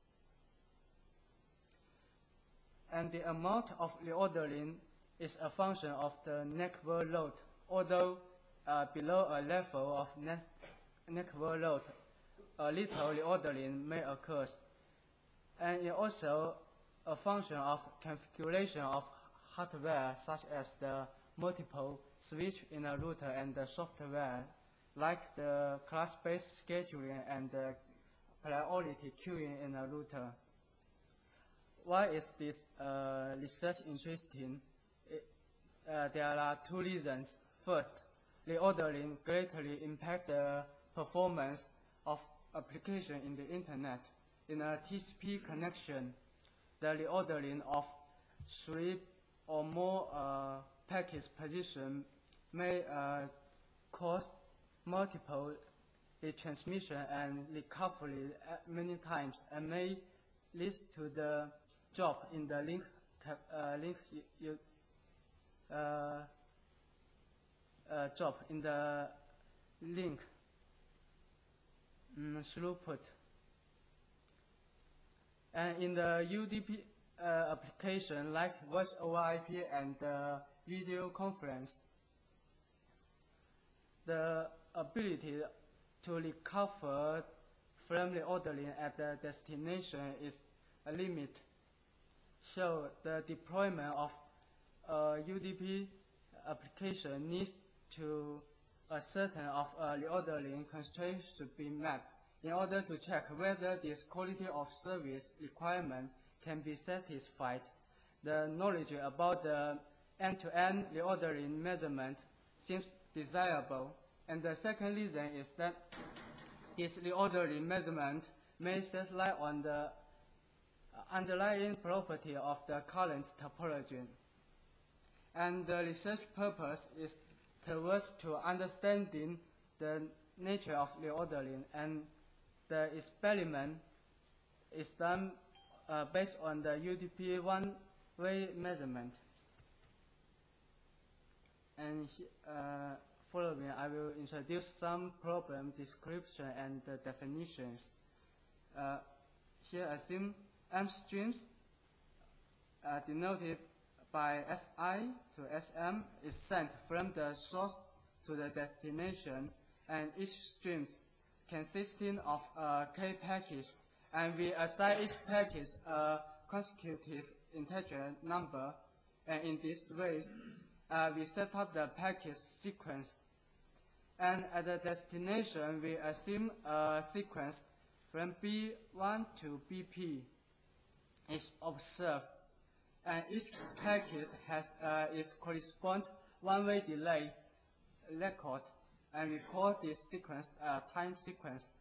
And the amount of reordering is a function of the network load, although uh, below a level of net network load, a little reordering may occur. And it also a function of configuration of hardware, such as the multiple switch in a router and the software, like the class-based scheduling and the priority queuing in a router. Why is this uh, research interesting? Uh, there are two reasons. First, reordering greatly impacts the performance of application in the Internet. In a T C P connection, the reordering of three or more uh, packets position may uh, cause multiple retransmission and recovery many times, and may lead to the drop in the link uh, link you, Uh, uh, drop in the link um, throughput. And in the U D P uh, application like voice over I P and uh, video conference, the ability to recover from reordering at the destination is a limit. show the deployment of a U D P application needs to a certain of uh, reordering constraints should be met in order to check whether this quality of service requirement can be satisfied. The knowledge about the end-to-end reordering measurement seems desirable. And the second reason is that this reordering measurement may shed light on the underlying property of the current topology. And the research purpose is towards to understanding the nature of reordering, and the experiment is done uh, based on the U D P one-way measurement. And uh, following, I will introduce some problem description and the definitions. Uh, here, assume M streams uh, denoted by S I to S M is sent from the source to the destination, and each stream consisting of a K package, and we assign each package a consecutive integer number, and in this way, uh, we set up the package sequence. And at the destination, we assume a sequence from B one to B P is observed, and each package has uh, its corresponding one-way delay record, and we call this sequence a time sequence.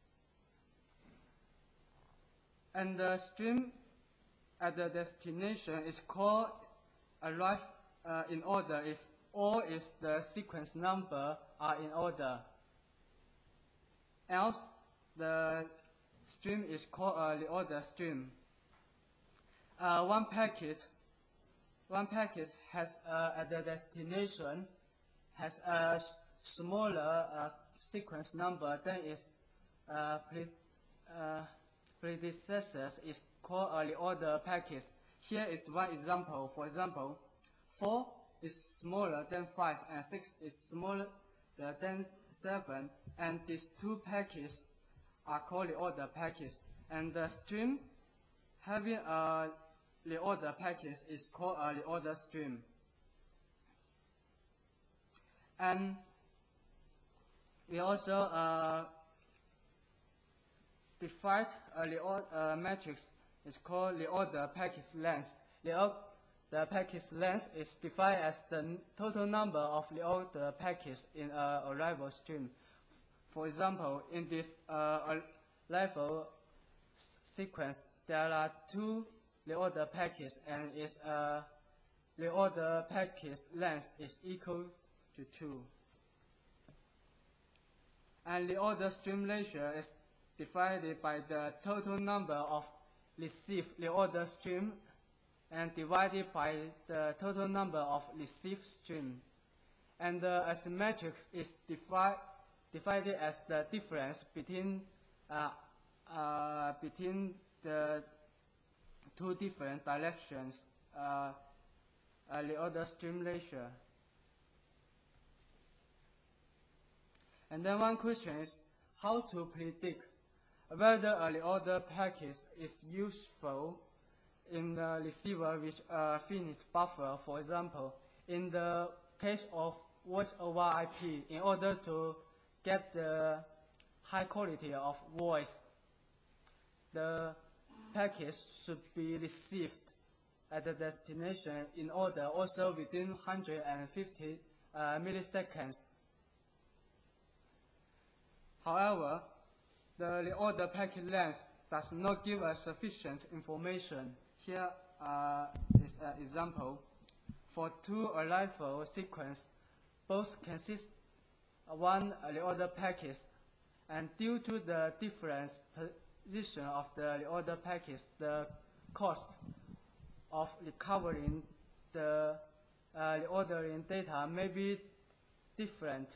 And the stream at the destination is called arrive uh, in order if all is the sequence number are in order. Else, the stream is called a reorder stream. Uh, one packet, one packet has uh, at the destination has a smaller uh, sequence number than its uh, pre uh, predecessors is called a reorder packet. Here is one example. For example, four is smaller than five, and six is smaller than seven, and these two packets are called reorder packets. And the stream having a reorder package is called a reorder stream. And we also uh, define a reorder uh, matrix is called reorder package length. The package length is defined as the total number of reorder packets in an arrival stream. For example, in this uh, arrival sequence, there are two reorder packets, and its uh, reorder package length is equal to two. And reorder stream ratio is divided by the total number of received reorder stream and divided by the total number of received stream. And the asymmetric is defi divided as the difference between uh, uh, between the two different directions, uh, uh, reorder stream ratio. And then one question is how to predict whether a reorder package is useful in the receiver with a finished buffer. For example, in the case of voice over I P, in order to get the high quality of voice, the package should be received at the destination in order also within one hundred fifty uh, milliseconds. However, the reorder packet length does not give us sufficient information. Here uh, is an example. For two arrival sequences, both consist of one reorder packet, and due to the different position of the reorder packet, the cost of recovering the uh, reordering data may be different.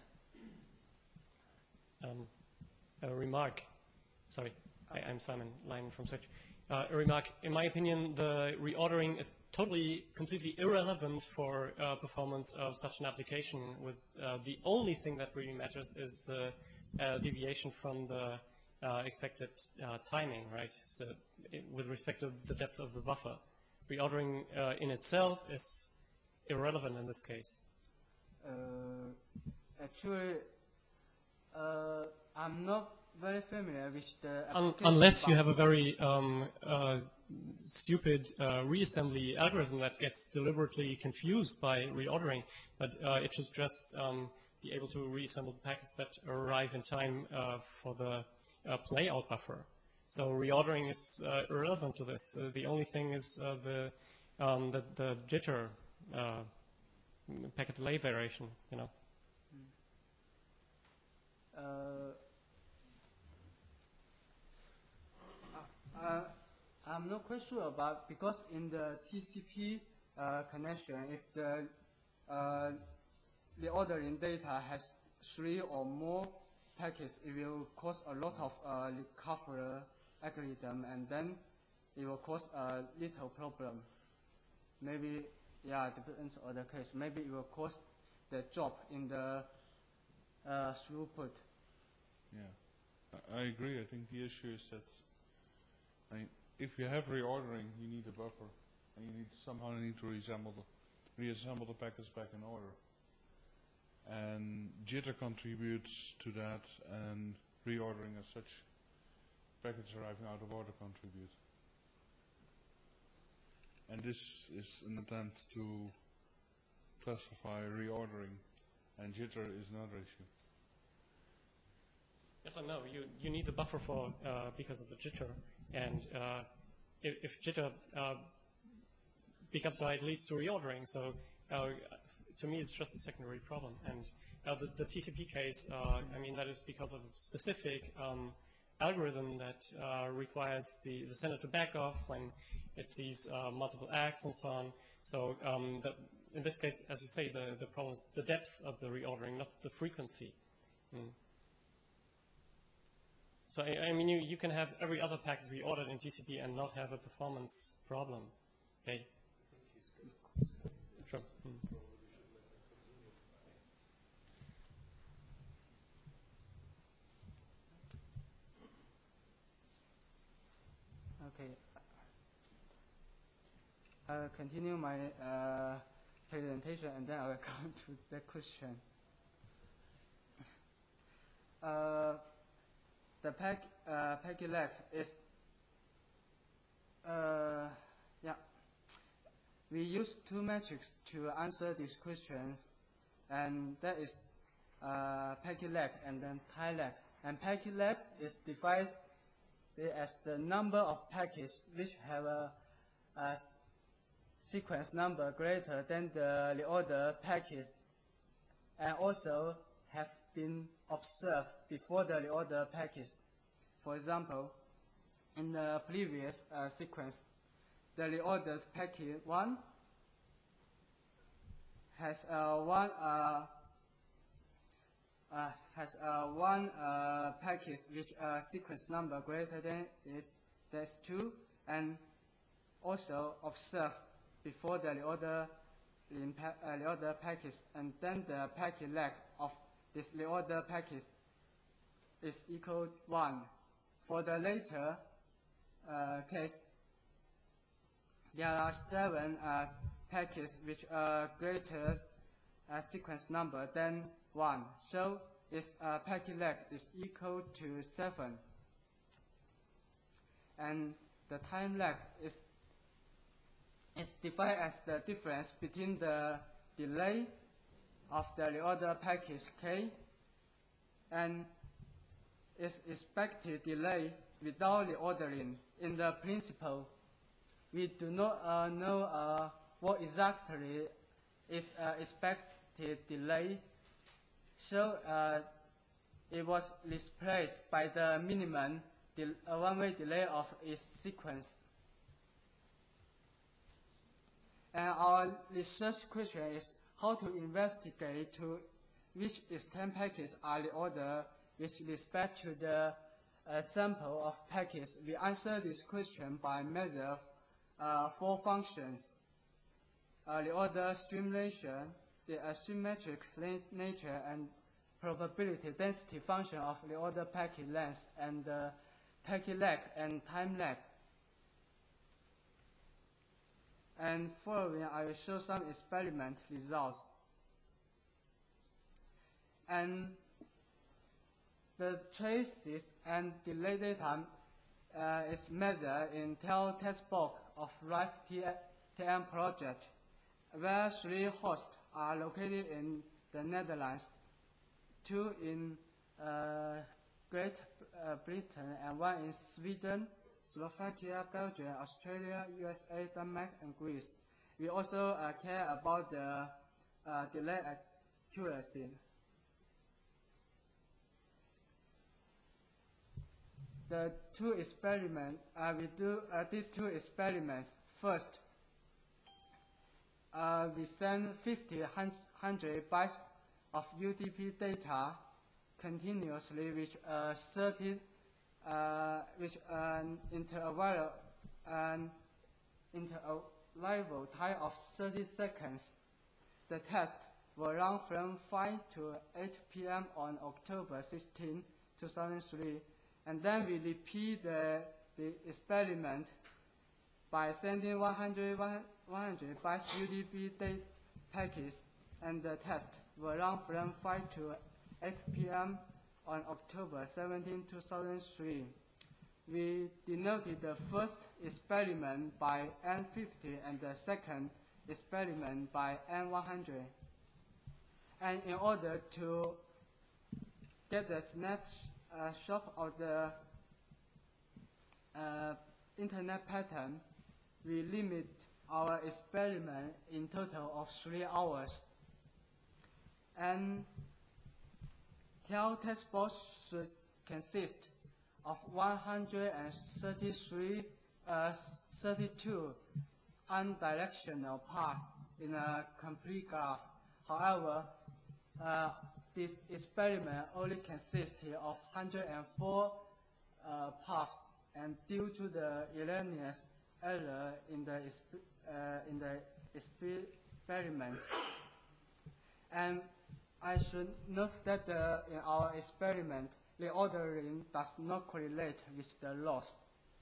Um, a remark. Sorry, I, I'm Simon Lyman from Search. Uh, a remark. In my opinion, the reordering is totally, completely irrelevant for uh, performance of such an application. With uh, the only thing that really matters is the uh, deviation from the uh, expected uh, timing, right? So, it, with respect to the depth of the buffer. reordering uh, in itself is irrelevant in this case. Uh, actually, uh, I'm not very familiar with the Un application. unless you but- have a very um, uh, stupid uh, reassembly algorithm that gets deliberately confused by reordering, but uh, it should just um, be able to reassemble the packets that arrive in time uh, for the uh, playout buffer. So reordering is uh, irrelevant to this. Uh, the only thing is uh, the, um, the the jitter uh, packet delay variation. You know. Uh, uh, I'm not quite sure about, because in the T C P uh, connection, if the uh, the ordering data has three or more packets, it will cause a lot of uh, recovery algorithm, and then it will cause a little problem. Maybe, yeah, depends on the case. Maybe it will cause the drop in the uh, throughput. Yeah, I I agree. I think the issue is that I mean, if you have reordering, you need a buffer, and you need somehow you need to reassemble the reassemble the packets back in order. And jitter contributes to that, and reordering as such, packets arriving out of order contribute. And this is an attempt to classify reordering, and jitter is another issue. Yes or no? You you need the buffer for uh, because of the jitter, and uh, if, if jitter uh, becomes high, it leads to reordering. So uh, to me, it's just a secondary problem. And uh, the, the T C P case, uh, I mean, that is because of a specific um, algorithm that uh, requires the, the sender to back off when it sees uh, multiple acts and so on. So um, the, in this case, as you say, the, the problem is the depth of the reordering, not the frequency. Mm. So I, I mean, you, you can have every other packet reordered in T C P and not have a performance problem. Okay. Sure. Mm. Okay. I will continue my uh, presentation, and then I will come to the question. Uh, the pack, uh, packet lag is, uh, yeah. We use two metrics to answer this question, and that is uh, packet lag and then time lag. And packet lag is defined as the number of packets which have a, a sequence number greater than the reorder packets, and also have been observed before the reorder packets. For example, in the previous uh, sequence, the reordered packet one has uh, one uh, uh, has uh, one uh, packet which uh, sequence number greater than is that's two, and also observed before the reorder uh, reorder packets, and then the packet lag of this reorder packet is equal to one. For the later uh, case, there are seven uh, packets which are greater uh, sequence number than one. So its uh, packet lag is equal to seven. And the time lag is, is defined as the difference between the delay of the reorder package K and its expected delay without reordering. In the principle, we do not uh, know uh, what exactly is uh, expected delay, so uh, it was replaced by the minimum del uh, one-way delay of its sequence. And our research question is how to investigate to which extent packets are reordered with respect to the uh, sample of packets. We answer this question by measure uh, four functions: uh, reorder streamulation, the asymmetric nature and probability density function of reorder packet length, and uh, packet lag and time lag. And following, I will show some experiment results. And the traces and delay data uh, is measured in TEL textbook of RIPE T M project, where three hosts are located in the Netherlands, two in uh, Great uh, Britain, and one in Sweden, Slovakia, Belgium, Australia, U S A, Denmark, and Greece. We also uh, care about the uh, delay accuracy. The two experiments, uh, we do, uh, did two experiments. First, uh, we send fifty, one hundred bytes of U D P data continuously with uh, thirty, uh, with an interval, an interval time of thirty seconds. The test will run from five to eight p m on October sixteenth, two thousand three. And then we repeat the, the experiment by sending one hundred, one hundred bytes U D P data packets, and the test will run from five to eight p m on October seventeenth, two thousand three. We denoted the first experiment by N fifty and the second experiment by N one hundred. And in order to get the snapshot of the uh, internet pattern, we limit our experiment in total of three hours. And TEL textbook should consist of one hundred thirty-three, uh, thirty-two unidirectional paths in a complete graph. However, uh, this experiment only consisted of one hundred four uh, paths, and due to the erroneous error in the, uh, in the experiment. And I should note that uh, in our experiment, the ordering does not correlate with the loss.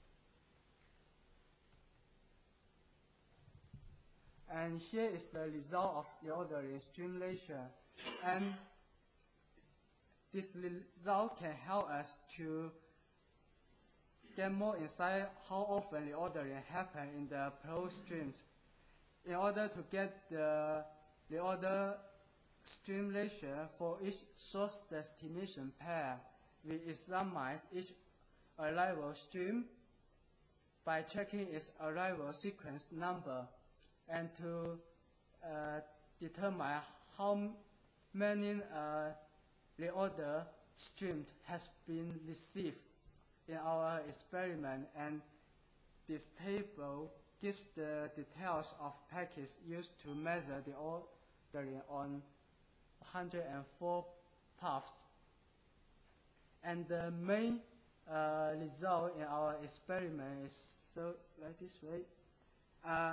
And here is the result of the ordering simulation. And this result can help us to get more insight how often the ordering happens in the pro streams. In order to get the, the order simulation for each source destination pair, we examine each arrival stream by checking its arrival sequence number, and to uh, determine how many uh, reorder streams has been received in our experiment. And this table gives the details of packets used to measure the ordering on one hundred four paths. And the main uh, result in our experiment is so like this way. Uh,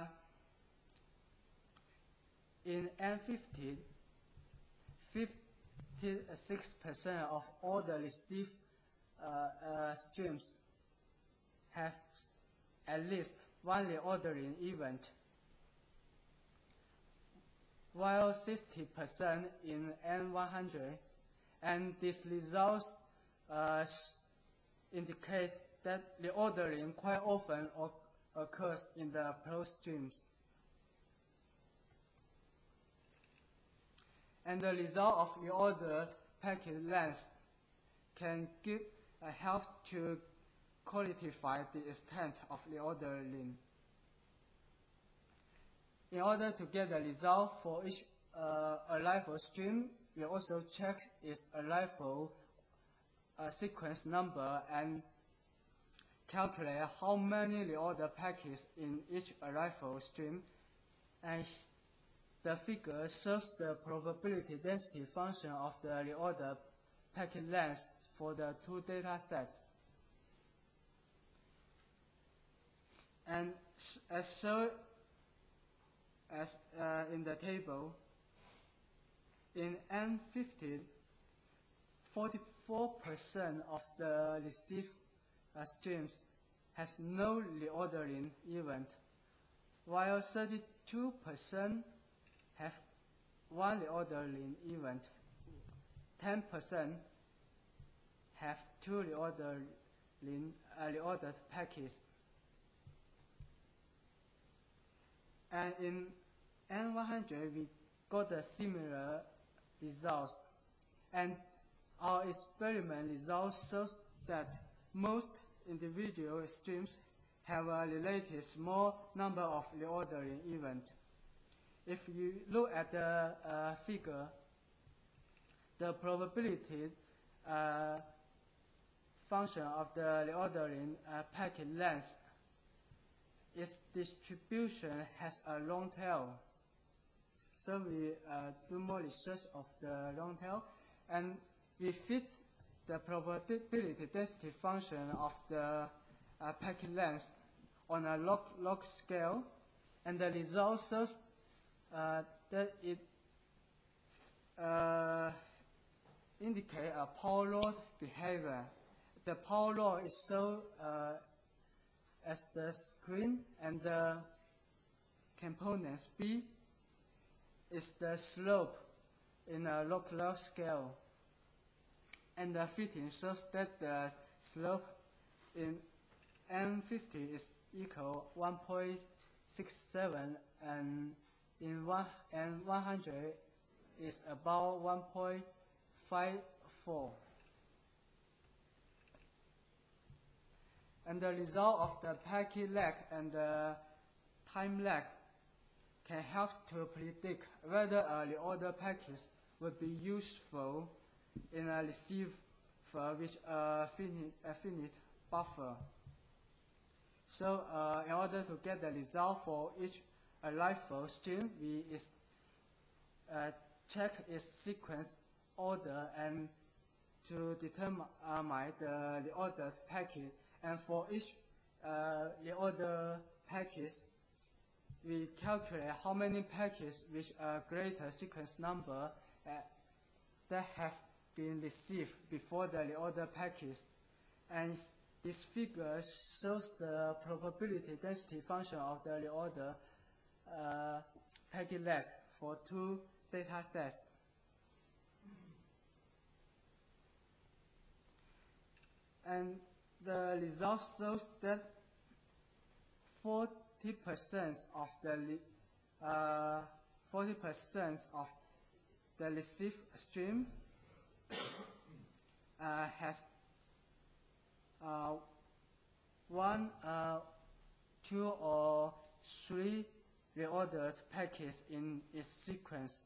in N fifty, fifty-six percent of all the received uh, uh, streams have at least one reordering event, while sixty percent in N one hundred, and these results uh, indicate that reordering quite often occurs in the pro streams. And the result of reordered packet length can give a help to quantify the extent of reordering. In order to get the result for each uh, arrival stream, we also check its arrival uh, sequence number and calculate how many reorder packets in each arrival stream. And the figure shows the probability density function of the reorder packet length for the two data sets. And as shown as uh, in the table, in N fifty, forty-four percent of the received uh, streams has no reordering event, while thirty-two percent have one reordering event, ten percent have two reordering, uh, reordered packets. And in N one hundred, we got a similar results. And our experiment results shows that most individual streams have a related small number of reordering events. If you look at the uh, figure, the probability uh, function of the reordering uh, packet length, its distribution has a long tail. So we uh, do more research of the long tail, and we fit the probability density function of the uh, packet length on a log, log scale, and the result shows uh, that it uh, indicate a power law behavior. The power law is shown uh, as the screen, and the components B is the slope in a log log scale. And the fitting shows that the slope in N fifty is equal one point six seven, and in one and one hundred is about one point five four. And the result of the packet lag and the time lag can help to predict whether a reorder packet would be useful in a receiver with a finite, a finite buffer. So uh, in order to get the result for each uh, LIFO stream, we is, uh, check its sequence order and to determine uh, the reordered packet. And for each uh, reorder packet, we calculate how many packets with a greater sequence number uh, that have been received before the reorder packets. And this figure shows the probability density function of the reorder uh, packet lag for two data sets. And the result shows that forty percent of the uh, forty percent of the received stream uh, has uh, one, uh, two, or three reordered packets in its sequence.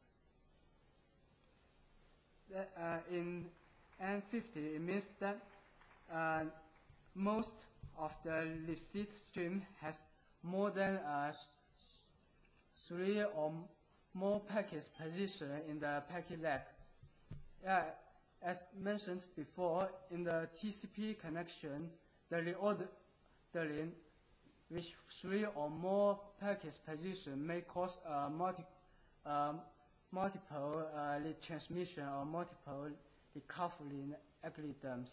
That, uh, in N fifty, it means that uh, most of the received stream has more than uh, three or more packets positioned in the packet lag. Yeah, as mentioned before, in the T C P connection, the reordering with three or more packets position may cause uh, multi, uh, multiple uh, retransmission or multiple recovery algorithms.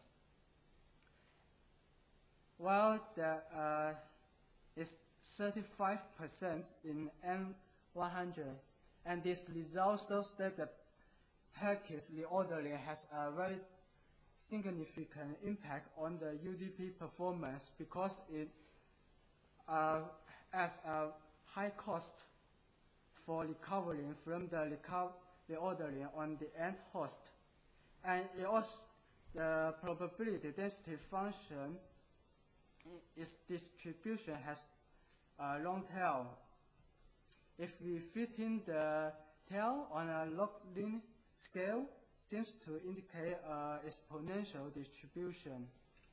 While there uh, is thirty-five percent in N one hundred, and this result shows that the packet reordering has a very significant impact on the U D P performance because it uh, has a high cost for recovering from the reco reordering on the end host. And it also, the probability density function, its distribution has a long tail. If we fit in the tail on a log linear scale, seems to indicate uh, exponential distribution.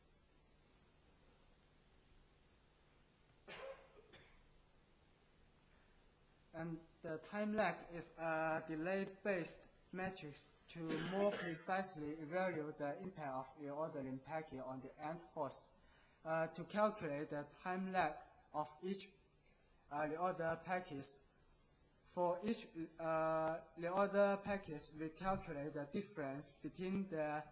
And the time lag is a delay-based matrix to more precisely evaluate the impact of reordering packet on the end host. Uh, to calculate the time lag of each uh, reorder packet, for each uh, reorder packet, we calculate the difference between the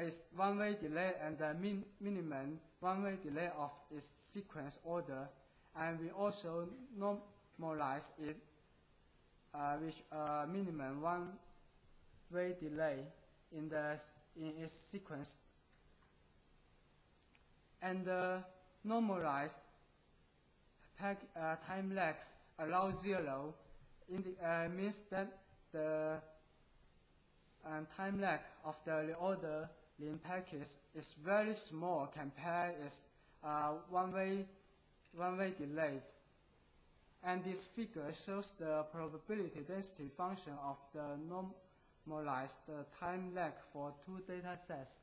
one-way delay and the min minimum one-way delay of its sequence order, And we also normalize it uh, with a minimum one-way delay in, the, in its sequence. And the normalized pack, uh, time lag allows zero indi uh, means that the um, time lag of the reordering packets is very small compared with uh, one-way one-way delay. And this figure shows the probability density function of the normalized uh, time lag for two data sets.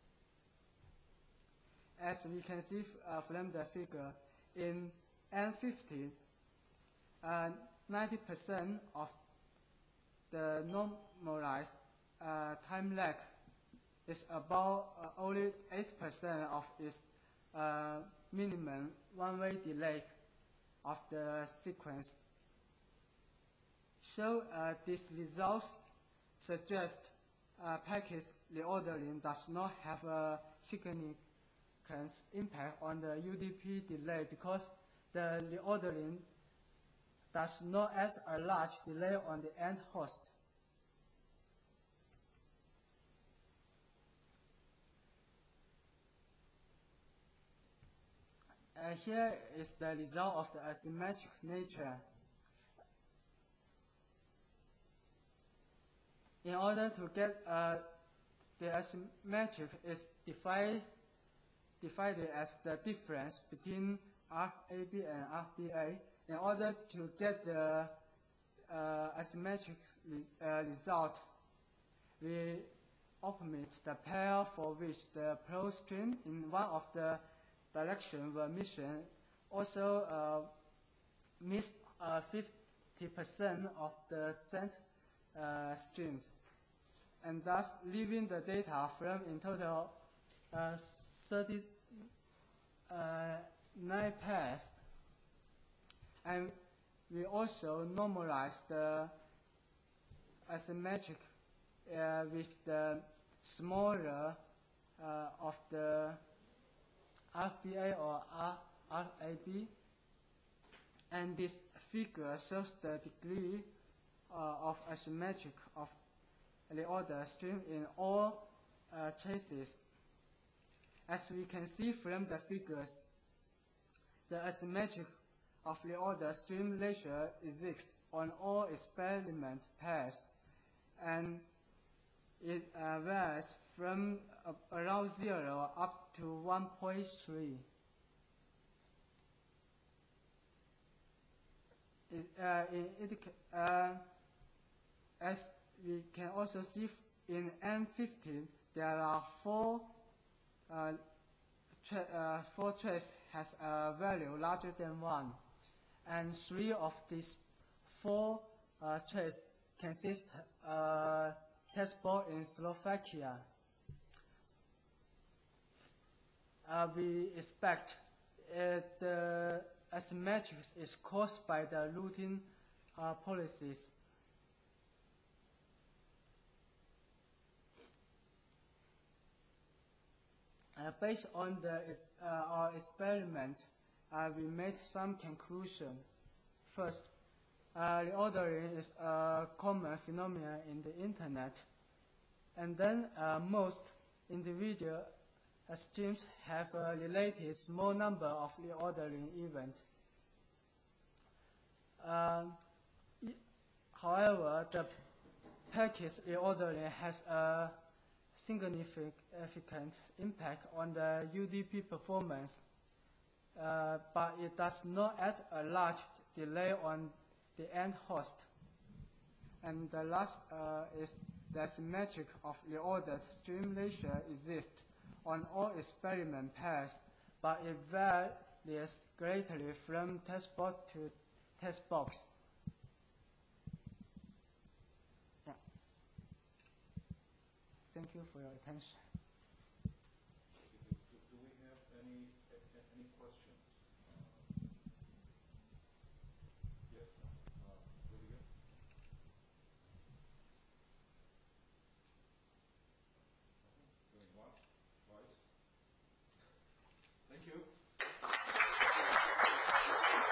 As we can see uh, from the figure, in N fifty, ninety percent uh, of the normalized uh, time lag is about uh, only eight percent of its uh, minimum one-way delay of the sequence. So uh, these results suggest uh, packet reordering does not have a significant impact on the U D P delay because the reordering does not add a large delay on the end host. Uh, here is the result of the asymmetric nature. In order to get uh, the asymmetric is defined, divided as the difference between R A B and R B A. In order to get the uh, asymmetric re uh, result, we omit the pair for which the pro stream in one of the direction were missing, also uh, missed uh, fifty percent of the sent uh, streams, and thus leaving the data from in total uh, thirty-nine pairs. And we also normalize the asymmetric uh, with the smaller uh, of the R B A or R A B, and this figure shows the degree uh, of asymmetric of the order stream in all uh, traces. As we can see from the figures, the asymmetric of the order stream ratio exists on all experiment pairs, and it uh, varies from uh, around zero up to one point three. It, uh, it, uh, as we can also see in N fifteen, there are four uh, tra uh, four traces has a value larger than one, and three of these four uh, traces consist uh, test ball in Slovakia. Uh, we expect uh, the asymmetry is caused by the routing uh, policies. Uh, based on the, uh, our experiment, uh, we made some conclusion. First, uh, reordering is a common phenomenon in the internet, and then uh, most individual uh, streams have a related small number of reordering events. Um, however, the packet reordering has a significant impact on the U D P performance, uh, but it does not add a large delay on the end host. And the last uh, is the symmetric of reordered stream ratio exists on all experiment pairs, but it varies greatly from test box to test box. Yeah. Thank you for your attention. Do, do we have any any questions? Uh, yes, uh, Rudiger? Doing what? Twice? Thank you.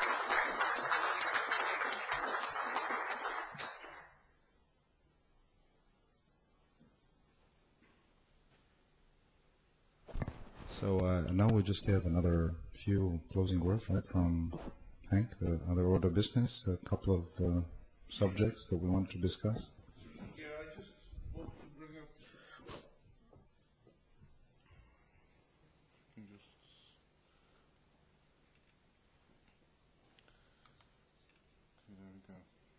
So uh, now we just have another few closing words, right, from Hank, uh, other order of business, a couple of uh, subjects that we want to discuss. Yeah, I just want to bring up. Can just. Okay, there we go.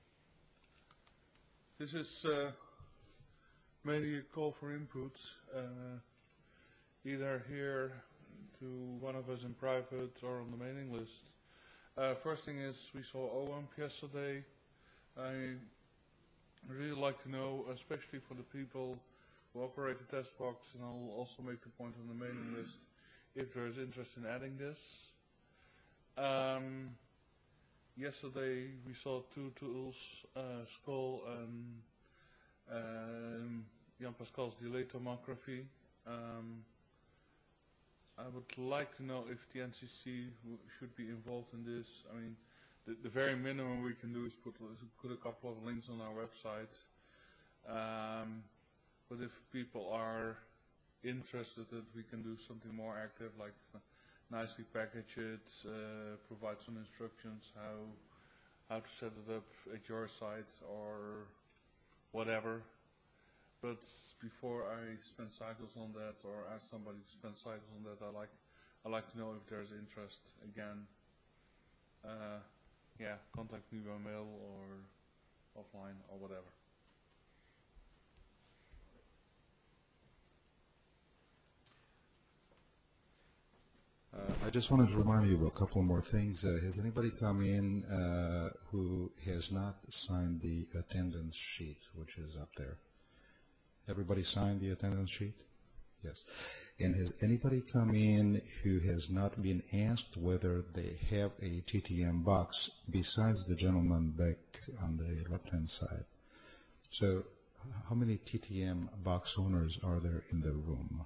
This is uh, mainly a call for input, uh, either here to one of us in private or on the mailing list. Uh, first thing is, we saw O A M P yesterday. I really like to know, especially for the people who operate the test box, and I'll also make the point on the mailing list, if there is interest in adding this. Um, yesterday we saw two tools, uh, Skull and um, Jan Pascal's delay tomography. Um, I would like to know if the N C C w should be involved in this. I mean, the, the very minimum we can do is put, put a couple of links on our website. Um, but if people are interested that we can do something more active, like uh, nicely package it, uh, provide some instructions how how to set it up at your site or whatever. But before I spend cycles on that, or ask somebody to spend cycles on that, I like I like to know if there's interest. Again, uh, yeah, contact me by mail or offline or whatever. Uh, I just wanted to remind you of a couple more things. Uh, has anybody come in uh, who has not signed the attendance sheet, which is up there? Everybody signed the attendance sheet? Yes. And has anybody come in who has not been asked whether they have a T T M box besides the gentleman back on the left-hand side? So how many T T M box owners are there in the room?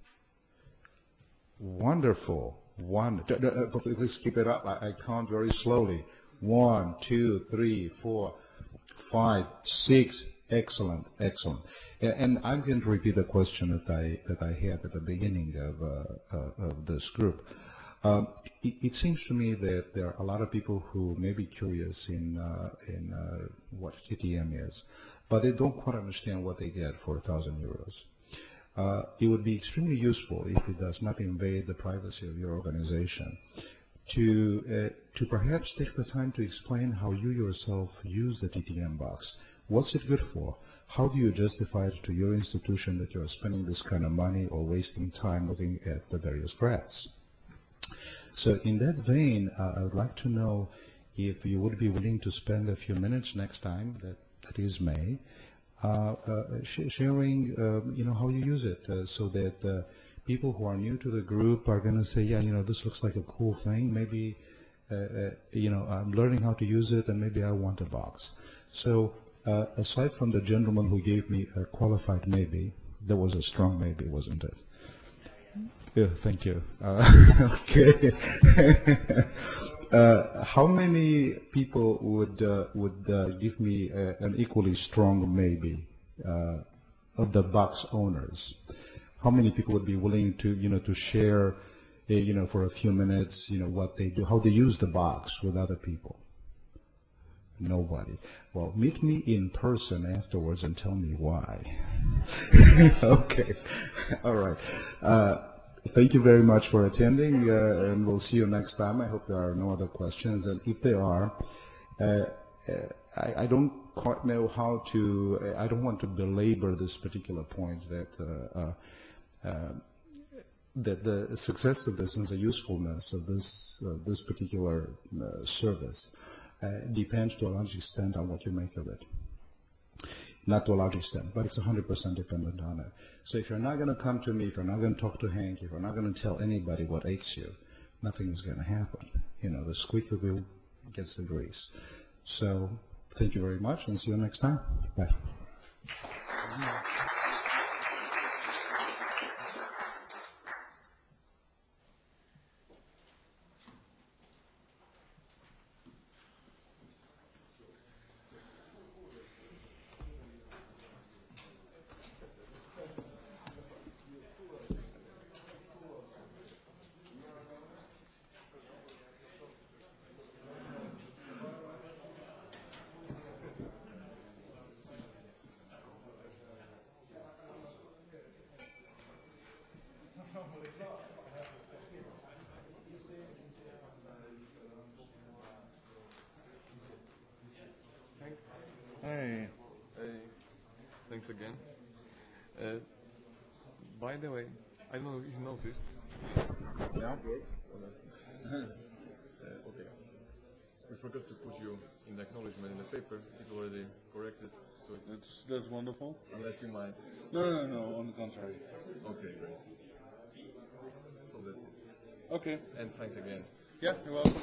Wonderful. One. Please keep it up. I, I count very slowly. One, two, three, four, five, six. Excellent, excellent. And I'm going to repeat the question that I that I had at the beginning of uh, uh, of this group. Um, it, it seems to me that there are a lot of people who may be curious in uh, in uh, what T T M is, but they don't quite understand what they get for a thousand euros. Uh, it would be extremely useful if it does not invade the privacy of your organization to uh, to perhaps take the time to explain how you yourself use the T T M box. What's it good for? How do you justify it to your institution that you're spending this kind of money or wasting time looking at the various graphs? So in that vein, uh, I would like to know if you would be willing to spend a few minutes next time, that, that is May, uh, uh, sh sharing uh, you know, how you use it uh, so that uh, people who are new to the group are going to say, yeah, you know, this looks like a cool thing. Maybe, uh, uh, you know, I'm learning how to use it and maybe I want a box. So Uh, aside from the gentleman who gave me a qualified maybe, there was a strong maybe, wasn't it? Yeah, thank you. Uh, okay. uh, how many people would uh, would uh, give me a, an equally strong maybe uh, of the box owners? How many people would be willing to you know to share, uh, you know, for a few minutes, you know, what they do, how they use the box with other people? Nobody. Well, meet me in person afterwards and tell me why. Okay. All right. Uh, thank you very much for attending, uh, and we'll see you next time. I hope there are no other questions, and if there are, uh, uh, I, I don't quite know how to, I don't want to belabor this particular point that uh, uh, uh, that the success of this and the usefulness of this, uh, this particular uh, service Uh, depends to a large extent on what you make of it. Not to a large extent, but it's one hundred percent dependent on it. So if you're not going to come to me, if you're not going to talk to Hank, if you're not going to tell anybody what aches you, nothing is going to happen. You know, the squeaky wheel gets the grease. So thank you very much, and see you next time. Bye. Hey. Hey, thanks again. Uh, by the way, I don't know if you noticed. Yeah. Uh, okay. We forgot to put you in the acknowledgement in the paper. It's already corrected, so That's that's wonderful. unless you mind. No, no, no. On the contrary. Okay, great. So that's it. Okay. And thanks again. Yeah, you're welcome.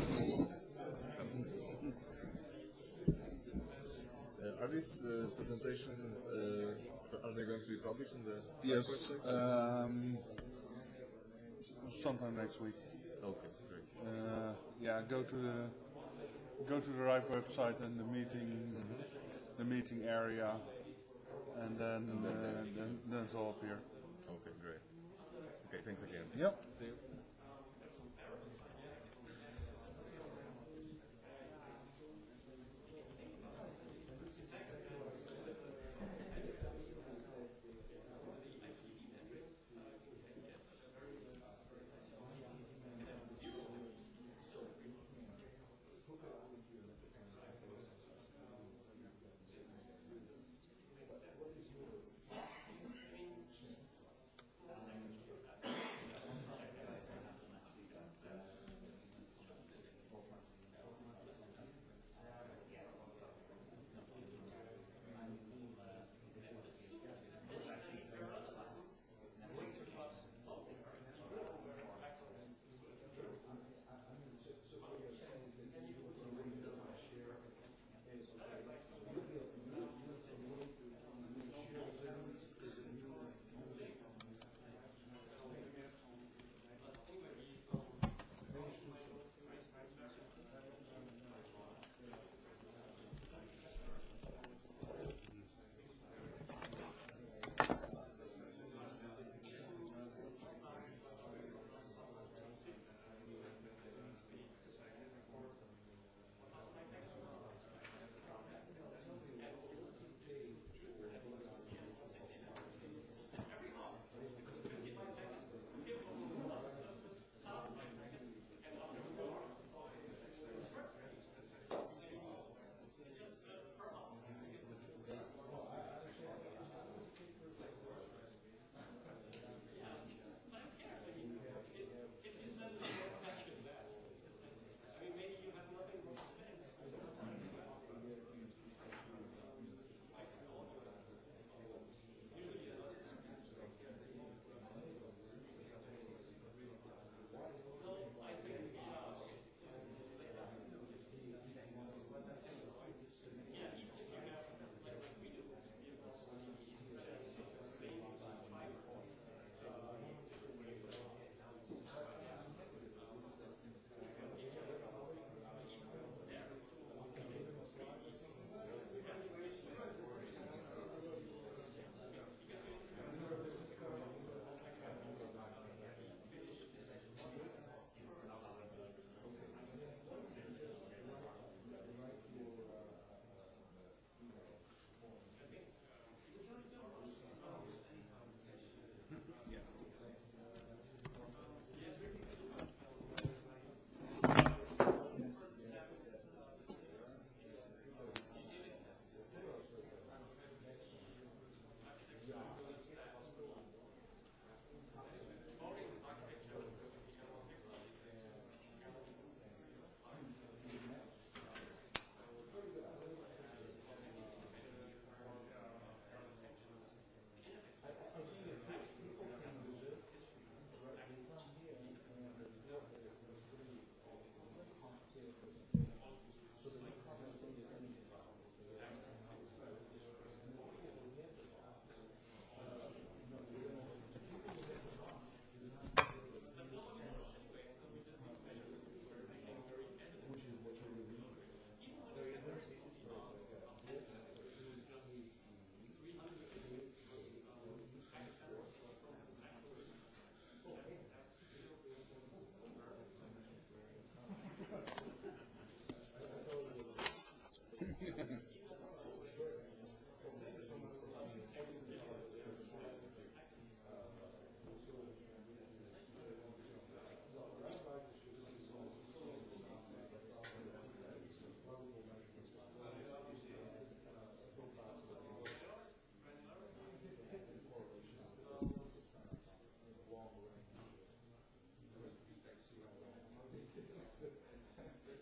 Uh, are these uh, presentations, uh, are they going to be published on the Yes. website? Um, s- sometime next week. Okay, great. Uh, yeah, go to the go to the right website and the meeting the meeting area, and then uh, then, then it's all up here. Okay, great. Okay, thanks again. Yep. See you.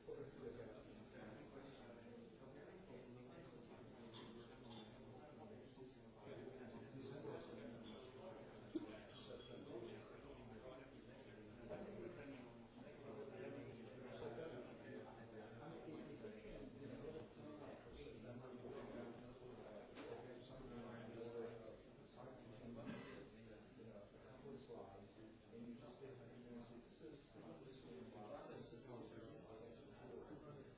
slides, and you just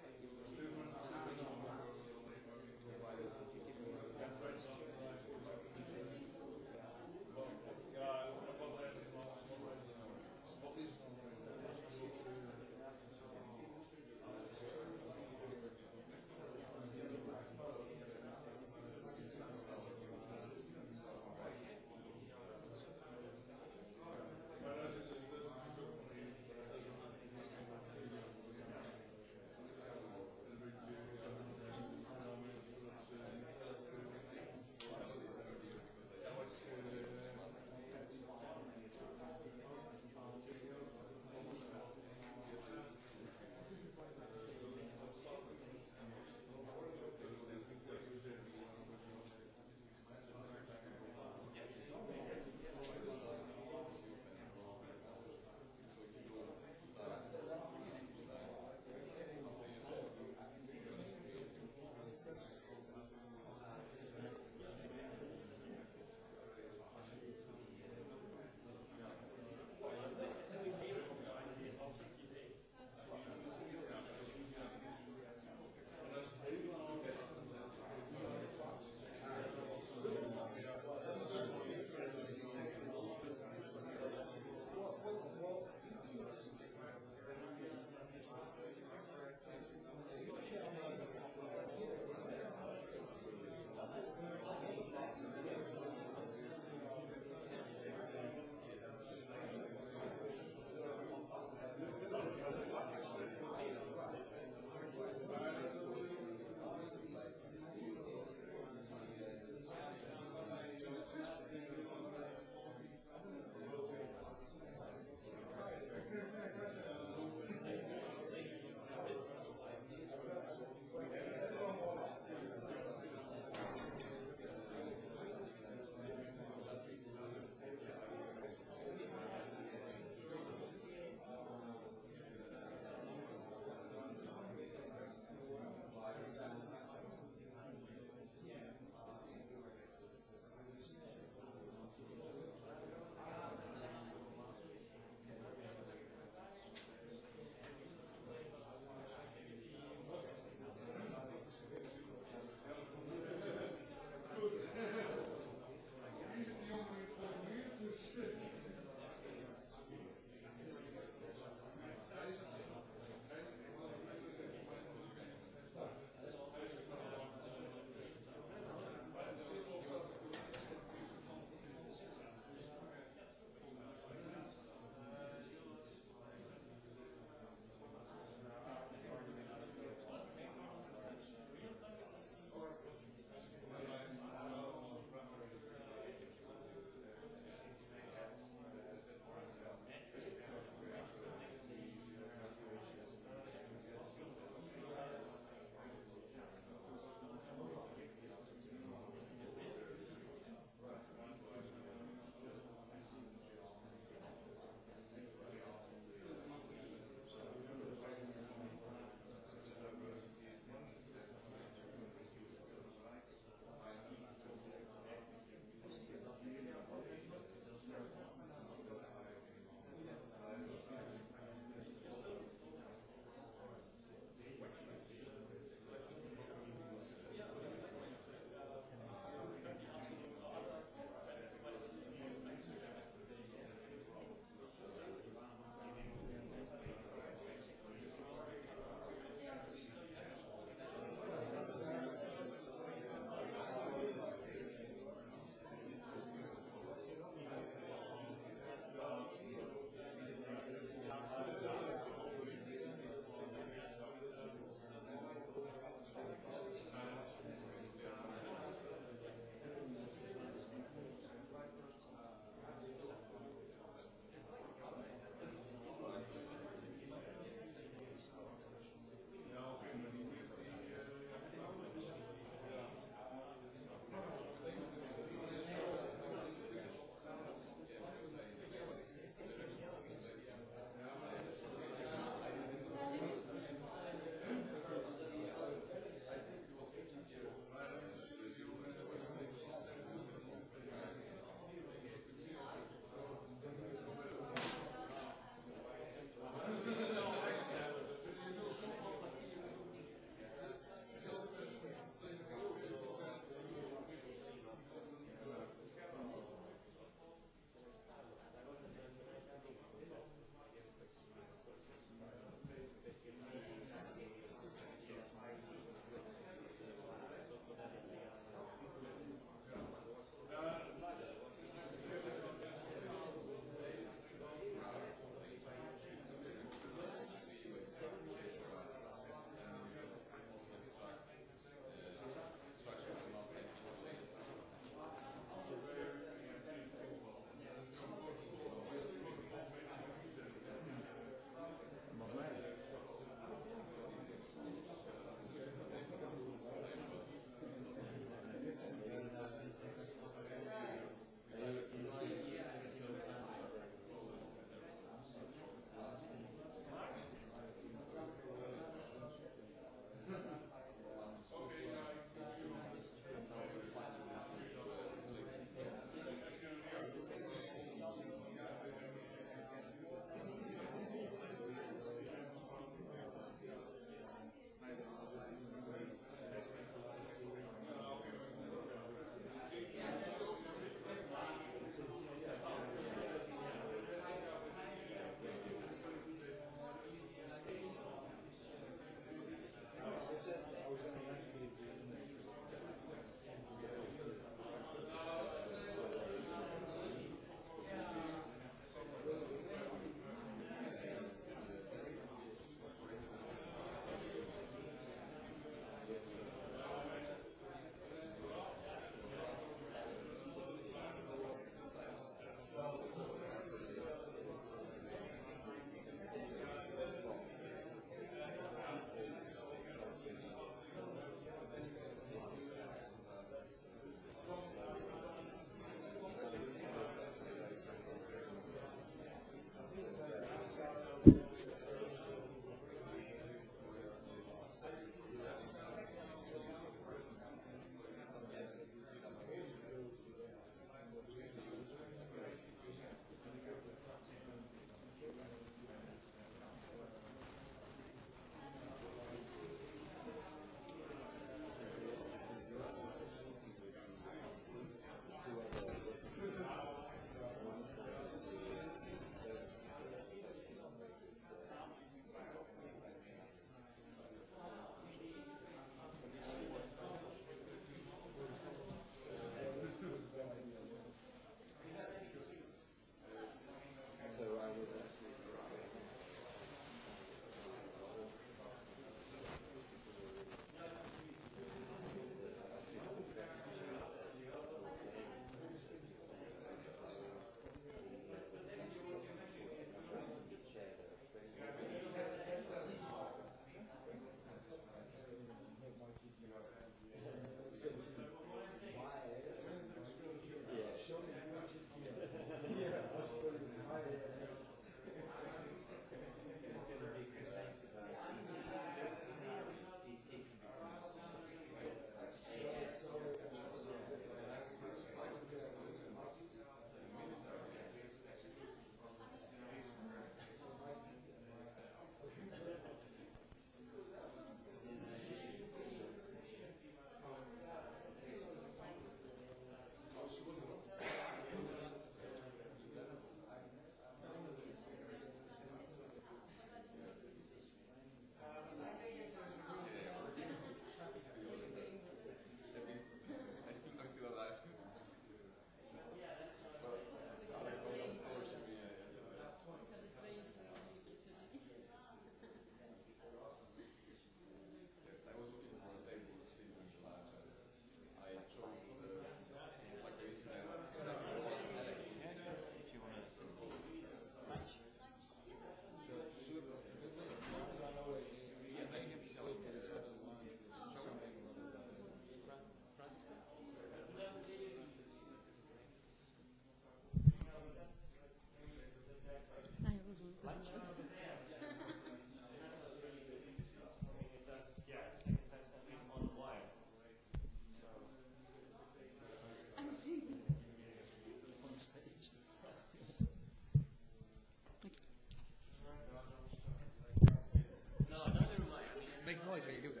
Make noise when you do that.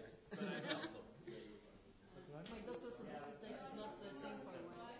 My doctor's interpretation is not the same for everyone.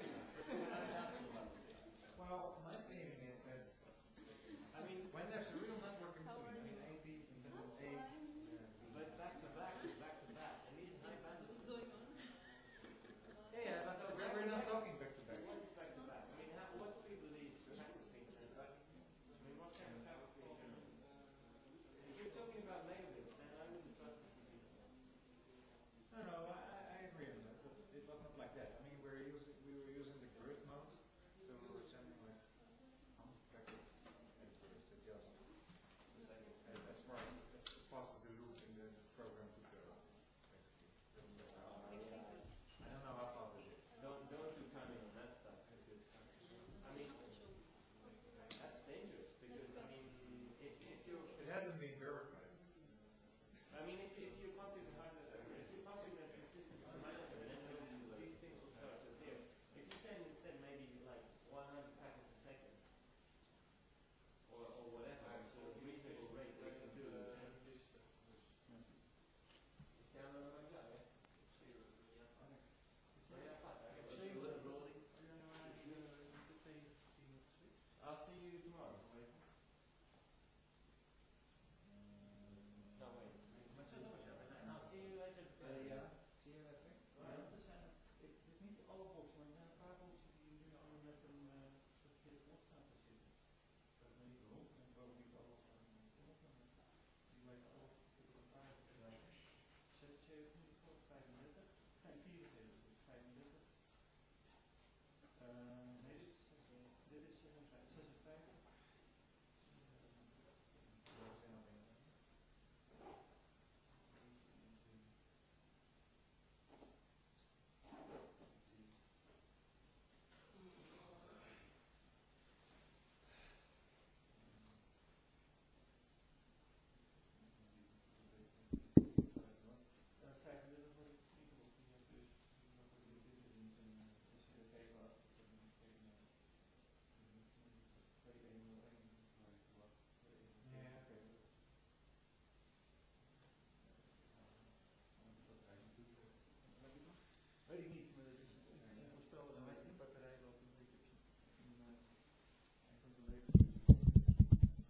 Well, my feeling is that, I mean, when there's a real networking between, I mean, A P, internet A, but back to back is back to back, and these high bandwidth. Going on. Yeah, yeah, but we're, we're not talking back to back. What is back to back? I mean, how, what speed do these packet things have, right? I mean, what kind of packet things? If you're talking about megabits, then I wouldn't trust the C C. No, no, I, I I agree on that, but it was not like that. I mean, we're using, we were using the burst mode, so we were sending like one hundred packets at burst, it just, and as far as, as fast as the loop in the program could go, basically. That's how I, I don't know how fast it is. Don't, don't do timing on that stuff, because, I mean, that's dangerous, because, I mean, if, if you're... It hasn't been verified. I mean, if, if you're pumping hardware, if you're pumping the system to monitor, then these things will start to appear. If you send instead maybe like one hundred packets a second, or, or whatever, so a reasonable rate they can do. You sound like that, yeah? I'll see you tomorrow. No, wait. I'll see you later today. Ja, zie je dat? Ik het niet alle boxen, maar er zijn een paar boxen die nu allemaal met een uh, verkeerde knop staan te zitten. Dat weet niet waarom. En waarom niet alles aan de knop. Die lijken alle op elkaar te lijken. zevenenzeventig voor vijfendertig. Nee, vierenzeventig, dus vijfendertig. Uh, nee, dit is, dit is zesenvijftig. Weet ik niet.